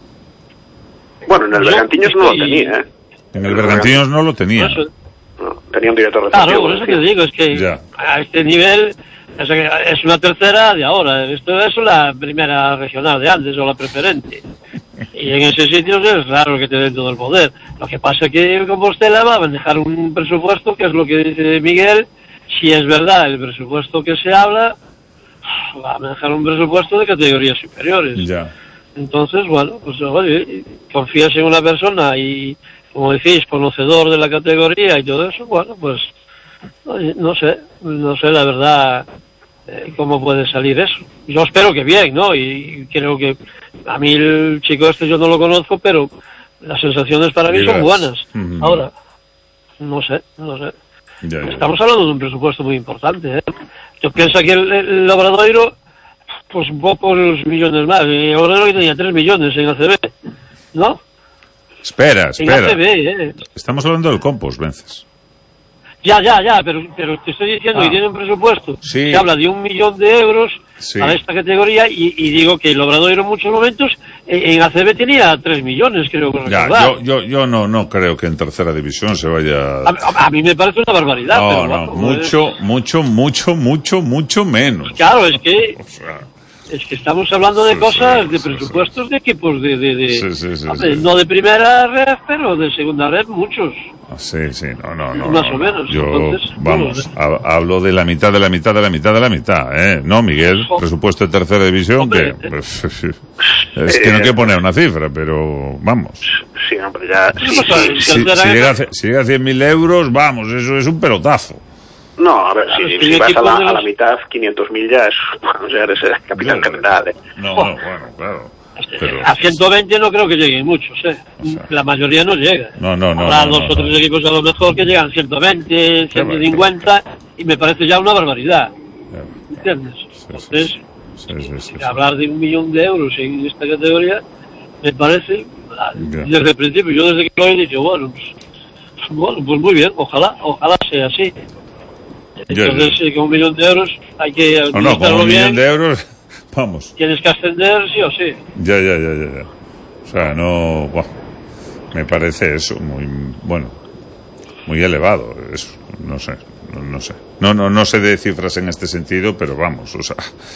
U: Bueno, en el Bergantiños no lo tenía,
C: En el Bergantiños no lo tenía.
U: Tenía un director deportivo.
T: Claro, por eso que digo, es que a este nivel es una tercera de ahora. Esto es la primera regional de antes o la preferente. Y en esos sitios es raro que te den todo el poder. Lo que pasa es que el Compostela va a manejar un presupuesto, que es lo que dice Miguel. Si es verdad el presupuesto que se habla, va a manejar un presupuesto de categorías superiores. Entonces, bueno, pues oye, confías en una persona y, como decís, conocedor de la categoría y todo eso, bueno, pues oye, no sé la verdad cómo puede salir eso. Yo espero que bien, ¿no? Y creo que a mí el chico este yo no lo conozco, pero las sensaciones para mí son buenas. Ahora, no sé. Estamos hablando de un presupuesto muy importante, ¿eh? Yo pienso que el Obradoiro, pues un poco los millones más. El Obradoiro tenía 3 millones en ACB, ¿no?
C: Espera.
T: En ACB,
C: Estamos hablando del Compos, Vences.
T: Ya, pero te estoy diciendo que tiene un presupuesto que habla de 1 millón de euros para esta categoría y digo que el Obradoiro en muchos momentos en ACB tenía 3 millones, creo que recordar.
C: Yo no creo que en tercera división se vaya...
T: A mí me parece una barbaridad.
C: Mucho menos.
T: Claro, es que estamos hablando de cosas, de presupuestos de equipos de no de primera red, pero de segunda red muchos.
C: Sí, no.
T: Más o menos.
C: Yo,
T: Entonces,
C: vamos, hablo de la mitad, ¿no, Miguel? Presupuesto de tercera división, hombre, que pues, es que no hay que poner una cifra, pero vamos.
U: Sí, hombre, ya...
C: Si llega a 100.000 euros, vamos, eso es un pelotazo.
U: No, a ver, si vas a la mitad, 500.000 ya es... Bueno, ya eres el capitán general, ¿eh?
C: No, bueno, claro. Pero...
T: A 120 no creo que lleguen muchos, ¿eh? O sea, la mayoría no llega.
C: No.
T: Habrá dos o tres equipos a lo mejor que llegan 120, 150, y me parece ya una barbaridad. ¿Entiendes? Entonces, hablar de 1 millón de euros en esta categoría, me parece, desde el principio, yo desde que lo he dicho, bueno, pues muy bien, ojalá sea así. Entonces, con 1 millón de euros hay que
C: administrarlo con 1 millón de euros... Vamos.
T: Tienes que ascender sí o sí.
C: Ya. O sea, no... Bueno, me parece eso muy elevado. Eso, no sé. No sé de cifras en este sentido, pero vamos, o sea...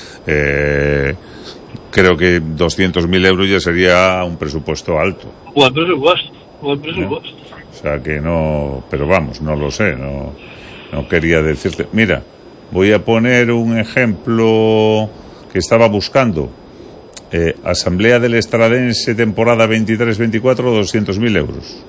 C: creo que 200.000 euros ya sería un presupuesto alto.
T: Buen presupuesto.
C: O sea, que no... Pero vamos, no lo sé, no quería decirte... Mira, voy a poner un ejemplo... que estaba buscando Asamblea del Estradense temporada 23-24, 200.000 euros.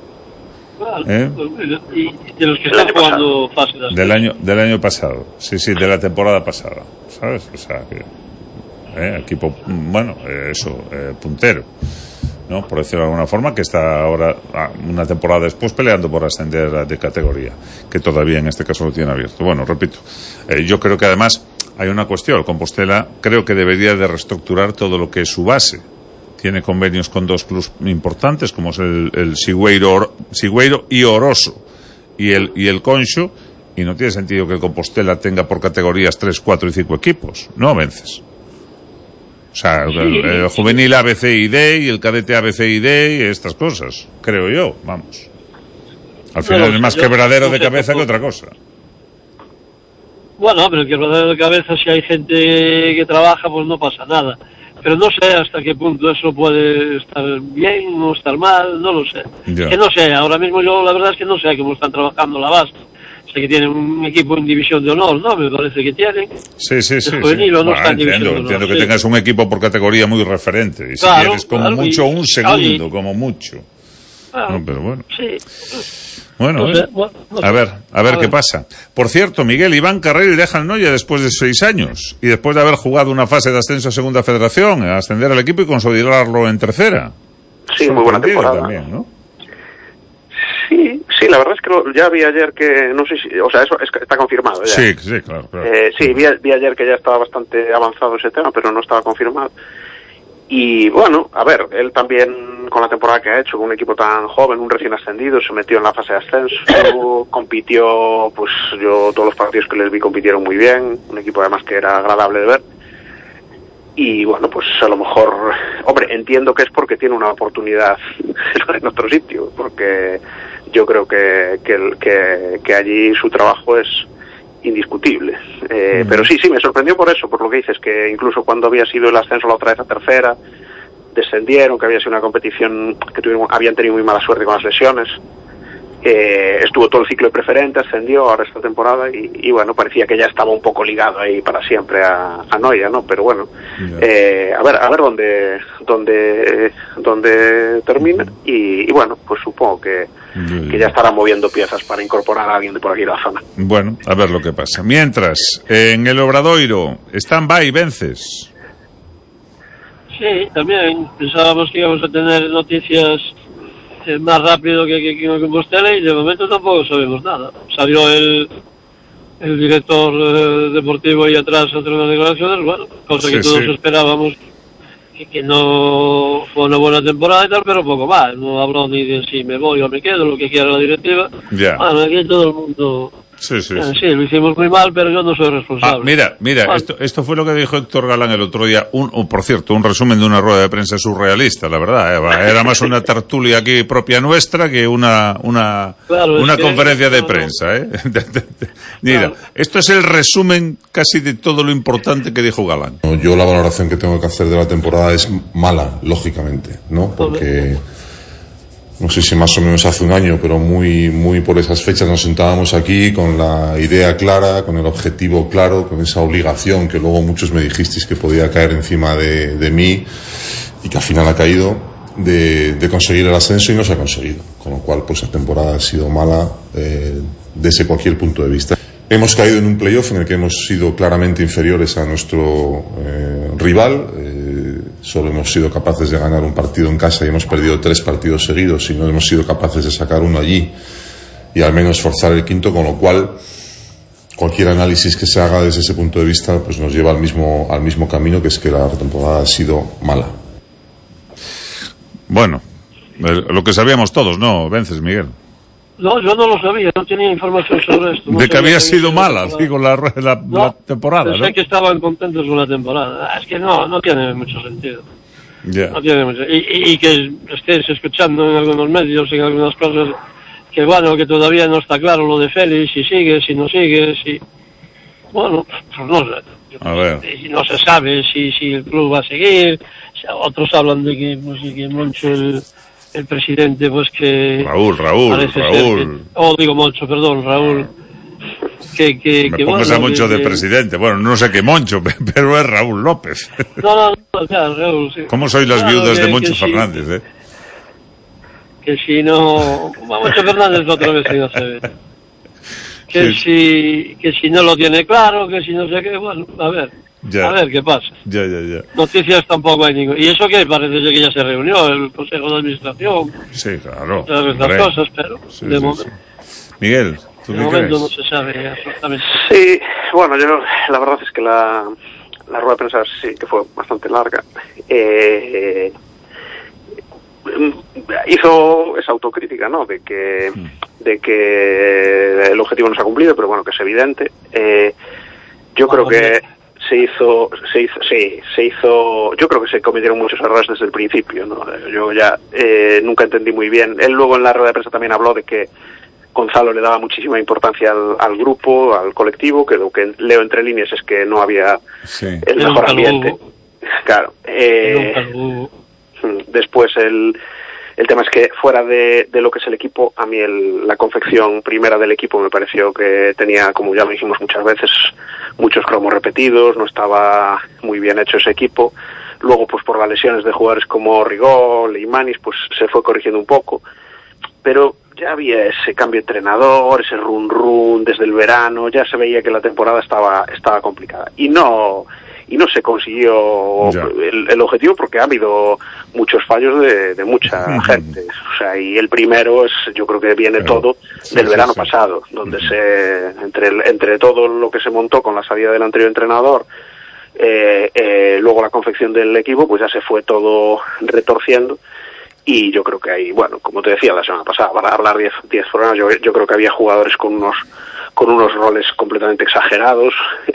T: Y de los que están jugando fase
C: del año pasado, sí, de la temporada pasada, ¿sabes? O sea que equipo, puntero, ¿no? Por decirlo de alguna forma, que está ahora una temporada después peleando por ascender de categoría, que todavía en este caso lo tiene abierto. Bueno, repito, yo creo que además hay una cuestión. Compostela creo que debería de reestructurar todo lo que es su base. Tiene convenios con 2 clubes importantes, como es el Sigüeiro y Oroso y el Conxo, y no tiene sentido que el Compostela tenga por categorías 3, 4 y 5 equipos. No vences. O sea, el juvenil A, B, C y D y el cadete A, B, C y D y estas cosas, creo yo, vamos. Al final es más quebradero de cabeza que otra cosa.
T: Bueno, pero el quebradero de cabeza, si hay gente que trabaja, pues no pasa nada. Pero no sé hasta qué punto eso puede estar bien o estar mal, no lo sé.
C: Ya.
T: Que no sé, ahora mismo yo la verdad es que no sé cómo están trabajando la base. Sé que tienen un equipo en división de honor, ¿no? Me parece que tienen.
C: Sí.
T: No está en división de honor,
C: entiendo que tengas un equipo por categoría muy referente. Y si quieres como mucho un segundo, como mucho.
T: Claro,
C: no, pero bueno.
T: Sí.
C: Bueno, a ver qué pasa. Por cierto, Miguel, Iván Carril deja el Noya después de 6 años y después de haber jugado una fase de ascenso a Segunda Federación, a ascender al equipo y consolidarlo en tercera.
U: Sí, muy buena temporada
C: también, ¿no?
U: Sí, la verdad es que ya vi ayer que, no sé si, o sea, eso está confirmado ya.
C: Sí, claro.
U: Sí, vi ayer que ya estaba bastante avanzado ese tema, pero no estaba confirmado. Y bueno, a ver, él también con la temporada que ha hecho, con un equipo tan joven, un recién ascendido, se metió en la fase de ascenso, compitió, pues yo todos los partidos que les vi compitieron muy bien, un equipo además que era agradable de ver. Y bueno, pues a lo mejor, hombre, entiendo que es porque tiene una oportunidad en otro sitio, porque yo creo que allí su trabajo es indiscutible. Pero sí, me sorprendió por eso, por lo que dices, que incluso cuando había sido el ascenso la otra vez a tercera, descendieron, que había sido una competición que habían tenido muy mala suerte con las lesiones. Estuvo todo el ciclo de preferente, ascendió ahora esta temporada y bueno, parecía que ya estaba un poco ligado ahí para siempre a Noya, ¿no? Pero bueno, a ver dónde termina y bueno, pues supongo que ya estará moviendo piezas para incorporar a alguien de por aquí de la zona.
C: Bueno, a ver lo que pasa. Mientras, en el Obradoiro, stand-by, Vences.
T: Sí, también pensábamos que íbamos a tener noticias más rápido que Compostela y de momento tampoco sabemos nada. Salió el director deportivo ahí atrás a hacer unas declaraciones, bueno, cosa que todos esperábamos, que no fue una buena temporada y tal, pero poco más. No habló ni de si me voy o me quedo, lo que quiera la directiva. Bueno, aquí todo el mundo... Sí, lo hicimos muy mal, pero yo no soy responsable.
C: Mira, esto fue lo que dijo Héctor Galán el otro día, por cierto, un resumen de una rueda de prensa surrealista, la verdad, era más una tertulia aquí propia nuestra que una conferencia de prensa, Mira, esto es el resumen casi de todo lo importante que dijo Galán.
E: Yo la valoración que tengo que hacer de la temporada es mala, lógicamente, ¿no? Porque no sé si más o menos hace un año, pero muy por esas fechas nos sentábamos aquí con la idea clara, con el objetivo claro, con esa obligación que luego muchos me dijisteis que podía caer encima de mí y que al final ha caído, de conseguir el ascenso, y no se ha conseguido, con lo cual pues la temporada ha sido mala desde cualquier punto de vista. Hemos caído en un playoff en el que hemos sido claramente inferiores a nuestro rival. Solo hemos sido capaces de ganar un partido en casa y hemos perdido 3 partidos seguidos, y no hemos sido capaces de sacar uno allí y al menos forzar el quinto, con lo cual cualquier análisis que se haga desde ese punto de vista pues nos lleva al mismo camino, que es que la temporada ha sido mala.
C: Bueno, lo que sabíamos todos, ¿no, Vences, Miguel?
T: No, yo no lo sabía, no tenía información sobre esto. No
C: de que había sido mala, digo, la temporada,
T: pensé,
C: ¿no?
T: que estaban contentos con la temporada. Es que no tiene mucho sentido.
C: Yeah.
T: No tiene mucho. Y que estés escuchando en algunos medios, en algunas cosas, que bueno, que todavía no está claro lo de Félix, si sigue, si no sigue, si... Bueno, pues no sé.
C: A ver.
T: Y no se sabe si el club va a seguir. Otros hablan de que, pues, que Moncho, el presidente, pues que...
C: Raúl.
T: Digo Moncho, perdón, Raúl.
C: Me pongas a Moncho de presidente. Bueno, no sé qué Moncho, pero es Raúl López.
T: No, claro, Raúl, sí.
C: ¿Cómo sois las viudas de Moncho Fernández,
T: Que si no... Moncho Fernández otra vez que no se ve. Que si no lo tiene claro, que si no sé qué, bueno, a ver qué pasa.
C: Ya.
T: Noticias tampoco hay ninguna. Y eso que parece que ya se reunió el Consejo de Administración.
C: Sí, claro.
T: Las cosas, pero de momento.
C: Miguel, ¿tú
T: de
C: qué
T: momento
C: crees?
T: no se sabe absolutamente.
U: Sí, bueno, yo la verdad es que la rueda de prensa sí que fue bastante larga. Hizo esa autocrítica, ¿no? De que el objetivo no se ha cumplido, pero bueno, que es evidente. Yo creo que se hizo, yo creo que se cometieron muchos errores desde el principio, ¿no? Yo ya nunca entendí muy bien. Él luego en la rueda de prensa también habló de que Gonzalo le daba muchísima importancia al grupo, al colectivo, que lo que leo entre líneas es que no había el mejor ambiente. Claro. Después el tema es que fuera de lo que es el equipo, a mí la confección primera del equipo me pareció que tenía, como ya lo dijimos muchas veces, muchos cromos repetidos, no estaba muy bien hecho ese equipo. Luego, pues por las lesiones de jugadores como Rigol y Manis, pues se fue corrigiendo un poco, pero ya había ese cambio de entrenador, ese run desde el verano, ya se veía que la temporada estaba complicada y no se consiguió el objetivo, porque ha habido muchos fallos de mucha gente. O sea, y el primero yo creo que viene todo del verano pasado, donde entre todo lo que se montó con la salida del anterior entrenador, luego la confección del equipo, pues ya se fue todo retorciendo. Y yo creo que hay, bueno, como te decía la semana pasada, para hablar 10 programas, yo creo que había jugadores con unos roles completamente exagerados,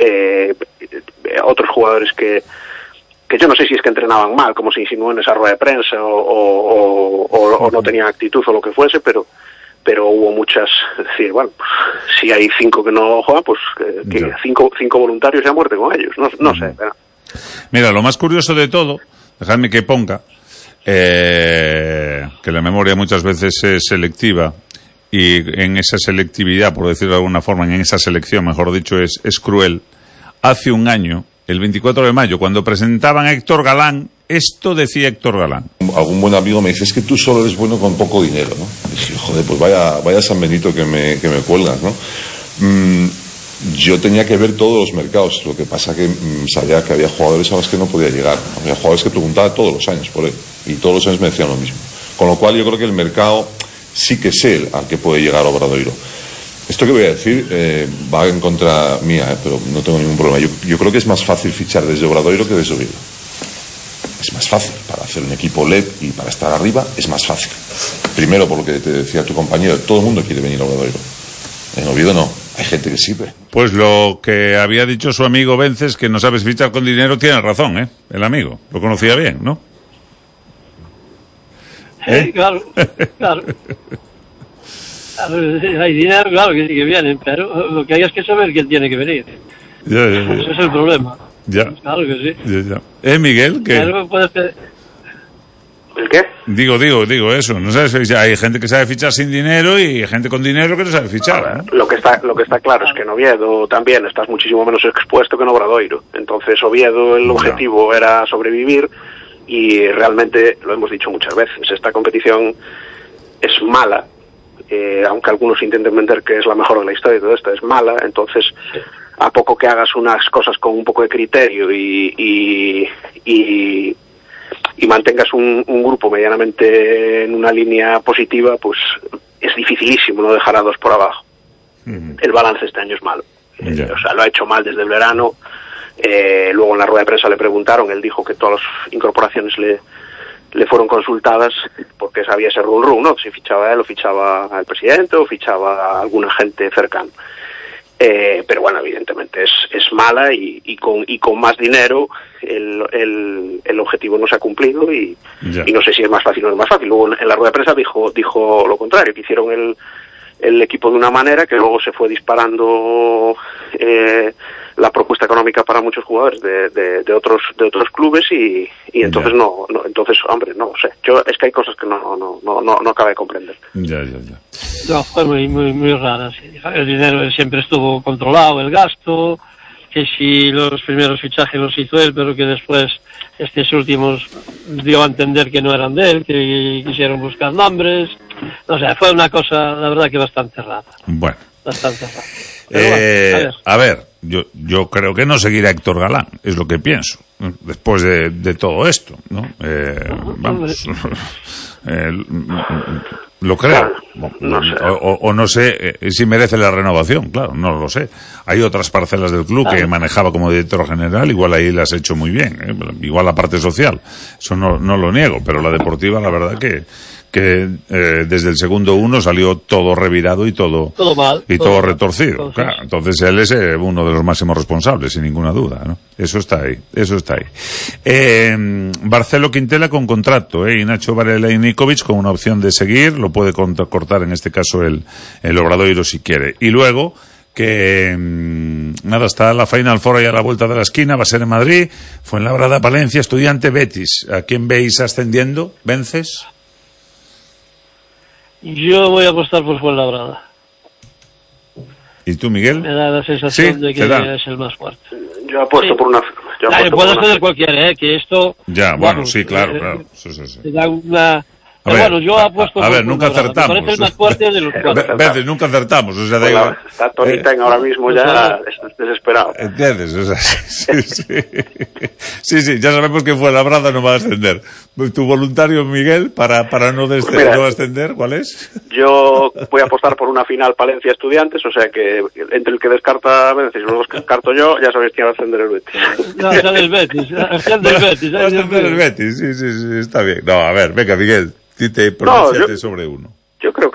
U: otros jugadores que yo no sé si es que entrenaban mal, como se insinuó en esa rueda de prensa, o no tenían actitud o lo que fuese, pero hubo muchas, es decir, bueno, pues, si hay 5 que no juegan, pues que 5 voluntarios ya muerte con ellos, no sé. ¿verdad?
C: Mira, lo más curioso de todo, dejadme que ponga, que la memoria muchas veces es selectiva, y en esa selectividad, por decirlo de alguna forma, en esa selección, mejor dicho, es cruel. Hace un año, el 24 de mayo, cuando presentaban a Héctor Galán, esto decía Héctor Galán.
V: Algún buen amigo me dice, es que tú solo eres bueno con poco dinero, ¿no? Y dije, joder, pues vaya San Benito que me cuelgas, ¿no? Yo tenía que ver todos los mercados, lo que pasa que sabía que había jugadores a los que no podía llegar. Había jugadores que preguntaba todos los años por él, y todos los años me decían lo mismo. Con lo cual yo creo que el mercado sí que sé al que puede llegar Obradoiro. Esto que voy a decir va en contra mía, pero no tengo ningún problema. Yo creo que es más fácil fichar desde Obradoiro que desde Oviedo. Es más fácil para hacer un equipo LED y para estar arriba, es más fácil. Primero, por lo que te decía tu compañero, todo el mundo quiere venir a Obradoiro. En Oviedo no, hay gente que sí.
C: Pues lo que había dicho su amigo Vences, que no sabes fichar con dinero, tiene razón, el amigo. Lo conocía bien, ¿no?
T: Claro. Hay dinero, claro que sí que vienen, pero lo que hay es que saber quién tiene que venir.
C: Ya.
T: Ese es el problema.
C: Ya.
T: Claro que sí.
C: Ya. Miguel, ¿qué?
U: ¿El qué?
C: Digo eso. No sabes fichar. Hay gente que sabe fichar sin dinero y gente con dinero que no sabe fichar, ¿no?
U: Lo que está claro es que en Oviedo también estás muchísimo menos expuesto que en Obradoiro. Entonces Oviedo el objetivo era sobrevivir y realmente, lo hemos dicho muchas veces, esta competición es mala, aunque algunos intenten vender que es la mejor de la historia y todo esto, es mala. Entonces, a poco que hagas unas cosas con un poco de criterio y mantengas un grupo medianamente en una línea positiva, pues es dificilísimo no dejar a dos por abajo. El balance este año es malo. O sea, lo ha hecho mal desde el verano. Luego en la rueda de prensa le preguntaron, él dijo que todas las incorporaciones le fueron consultadas porque sabía ese run, ¿no? Si fichaba él o fichaba al presidente o fichaba a alguna gente cercana. Pero bueno, evidentemente es mala y con más dinero el objetivo no se ha cumplido y no sé si es más fácil o no es más fácil. Luego en la rueda de prensa dijo lo contrario, que hicieron el equipo de una manera que luego se fue disparando la propuesta económica para muchos jugadores de otros clubes y entonces entonces hombre, no sé, es que hay cosas que no acabo de comprender.
T: No, fue muy rara, sí. El dinero siempre estuvo controlado, el gasto, que si los primeros fichajes los hizo él, pero que después estos últimos dio a entender que no eran de él, que quisieron buscar nombres. O sea, fue una cosa, la verdad, que bastante rara.
C: Bueno.
T: Bastante rara. Pero
C: a ver, yo creo que no seguirá Héctor Galán, es lo que pienso, después de todo esto, ¿no? Vamos, lo creo. No sé. O no sé si merece la renovación, claro, no lo sé. Hay otras parcelas del club que manejaba como director general, igual ahí las ha hecho muy bien, igual la parte social, eso no lo niego, pero la deportiva, la verdad que desde el segundo uno salió todo revirado y todo mal, y todo retorcido. Entonces, claro, entonces él es uno de los máximos responsables, sin ninguna duda, ¿no? Eso está ahí. Barcelo Quintela con contrato, y Nacho Varela y Nikovic con una opción de seguir, lo puede cortar en este caso el Obradoiro si quiere. Y luego que está la Final Four ahí a la vuelta de la esquina, va a ser en Madrid, Fuenlabrada, Palencia, Estudiante, Betis. ¿A quién veis ascendiendo? ¿Vences?
T: Yo voy a apostar por Fuenlabrada.
C: ¿Y tú, Miguel?
T: Me da la sensación de que es el más fuerte.
U: Yo apuesto por una...
T: puede ser cualquiera, que esto...
C: Ya, bueno, sí, claro. Sí.
T: Te da una... Yo apuesto
C: a ver, nunca acertamos.
T: Me parece el más fuerte de los cuatro.
C: Veces nunca acertamos, o sea,
U: está Tony Ten ahora mismo ya desesperado.
C: ¿Entiendes? O sea, sí, ya sabemos que Fuenlabrada no va a ascender. ¿Tu voluntario, Miguel, para no ascender, cuál es?
U: Yo voy a apostar por una final Palencia Estudiantes, o sea que entre el que descarta Vences y los que descarto yo, ya sabéis quién va a ascender el Betis.
T: No, asciende el Betis.
C: Ascender el Betis, sí, está bien. No, a ver, venga, Miguel. Pronunciate sobre uno.
U: Yo creo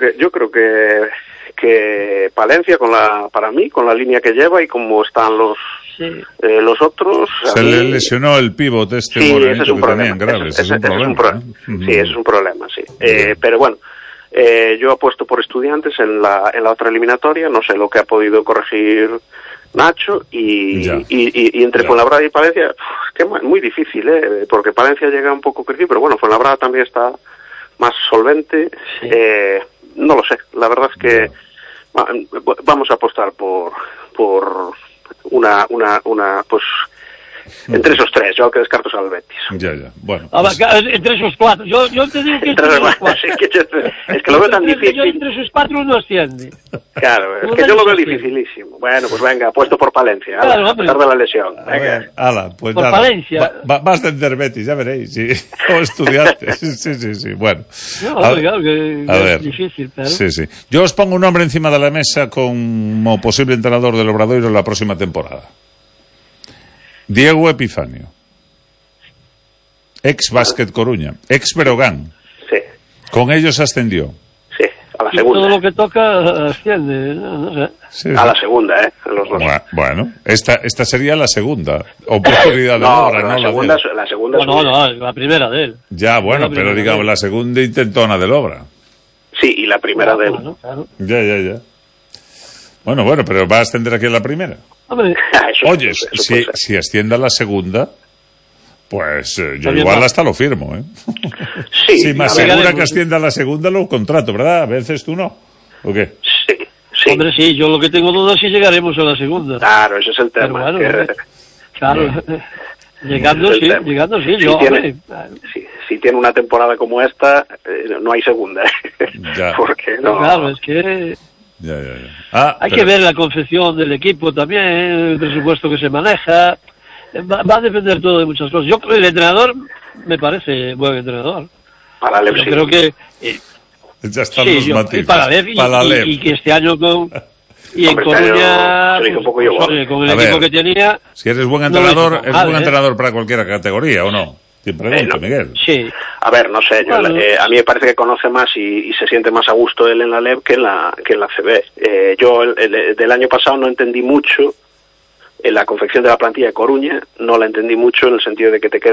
U: que Palencia para mí con la línea que lleva y como están los otros.
C: Se le lesionó el pívot morenito,
U: ese es un problema.
C: Grave,
U: ese es un problema. Sí, ese es un problema, sí. Pero bueno, yo apuesto por Estudiantes en la otra eliminatoria, no sé lo que ha podido corregir Nacho y entre Fuenlabrada y Palencia, que muy difícil, porque Palencia llega un poco crecido, pero bueno, Fuenlabrada también está más solvente. No lo sé, la verdad es que vamos a apostar por una pues entre esos tres. Yo que descarto al Betis.
C: Ya, bueno.
T: Entre esos cuatro. Yo te digo que entre esos cuatro.
U: Es que lo veo tan difícil.
T: Entre esos cuatro no asciende.
U: Claro, es que yo lo veo dificilísimo. Bueno, pues venga, apuesto por Palencia. A pesar de la lesión.
C: Venga. Pues
T: por Palencia.
C: Va a ascender Betis, ya veréis. Sí. O Estudiantes. Sí. Bueno.
T: Claro que es difícil, pero...
C: Sí. Yo os pongo un nombre encima de la mesa como posible entrenador del Obradoiro la próxima temporada. Diego Epifanio, ex Básquet Coruña, ex Berogán.
U: Sí.
C: Con ellos ascendió.
U: Sí, a la segunda.
T: Todo lo que toca asciende, no sé.
U: Sí. A la segunda, los dos.
C: Bueno, esta sería la segunda oportunidad de obra, ¿no?
U: La segunda
T: no, la primera de él.
C: Ya, bueno, pero digamos, la segunda intentona del obra.
U: Sí, y la primera de él.
T: Bueno, claro.
C: Ya. Bueno, pero va a ascender aquí a la primera. Oye, si asciende a la segunda, pues yo igual hasta lo firmo,
U: Sí,
C: si me asegura que ascienda a la segunda, lo contrato, ¿verdad? A veces tú no. ¿O qué?
U: Sí.
T: Hombre, sí, yo lo que tengo dudas es si llegaremos a la segunda.
U: Claro, ese es el tema.
T: Bueno, claro. Llegando sí, yo,
U: si tiene una temporada como esta, no hay segunda.
C: Ya.
U: Porque no.
T: Claro, es que hay que ver la confección del equipo también, el presupuesto que se maneja. Va a depender todo de muchas cosas. Yo creo que el entrenador me parece buen entrenador.
U: Para Lev,
T: yo creo que
C: ya están los matices.
T: Y para Lev, y que este año y en Coruña, con el equipo que tenía...
C: Si eres buen entrenador, es buen entrenador para cualquier categoría, ¿o no? Te pregunto, Miguel.
T: Sí.
U: A ver, no sé, a mí me parece que conoce más y se siente más a gusto él en la LEB que en la CB. Yo del año pasado no entendí mucho en la confección de la plantilla de Coruña, no la entendí mucho en el sentido de que te quede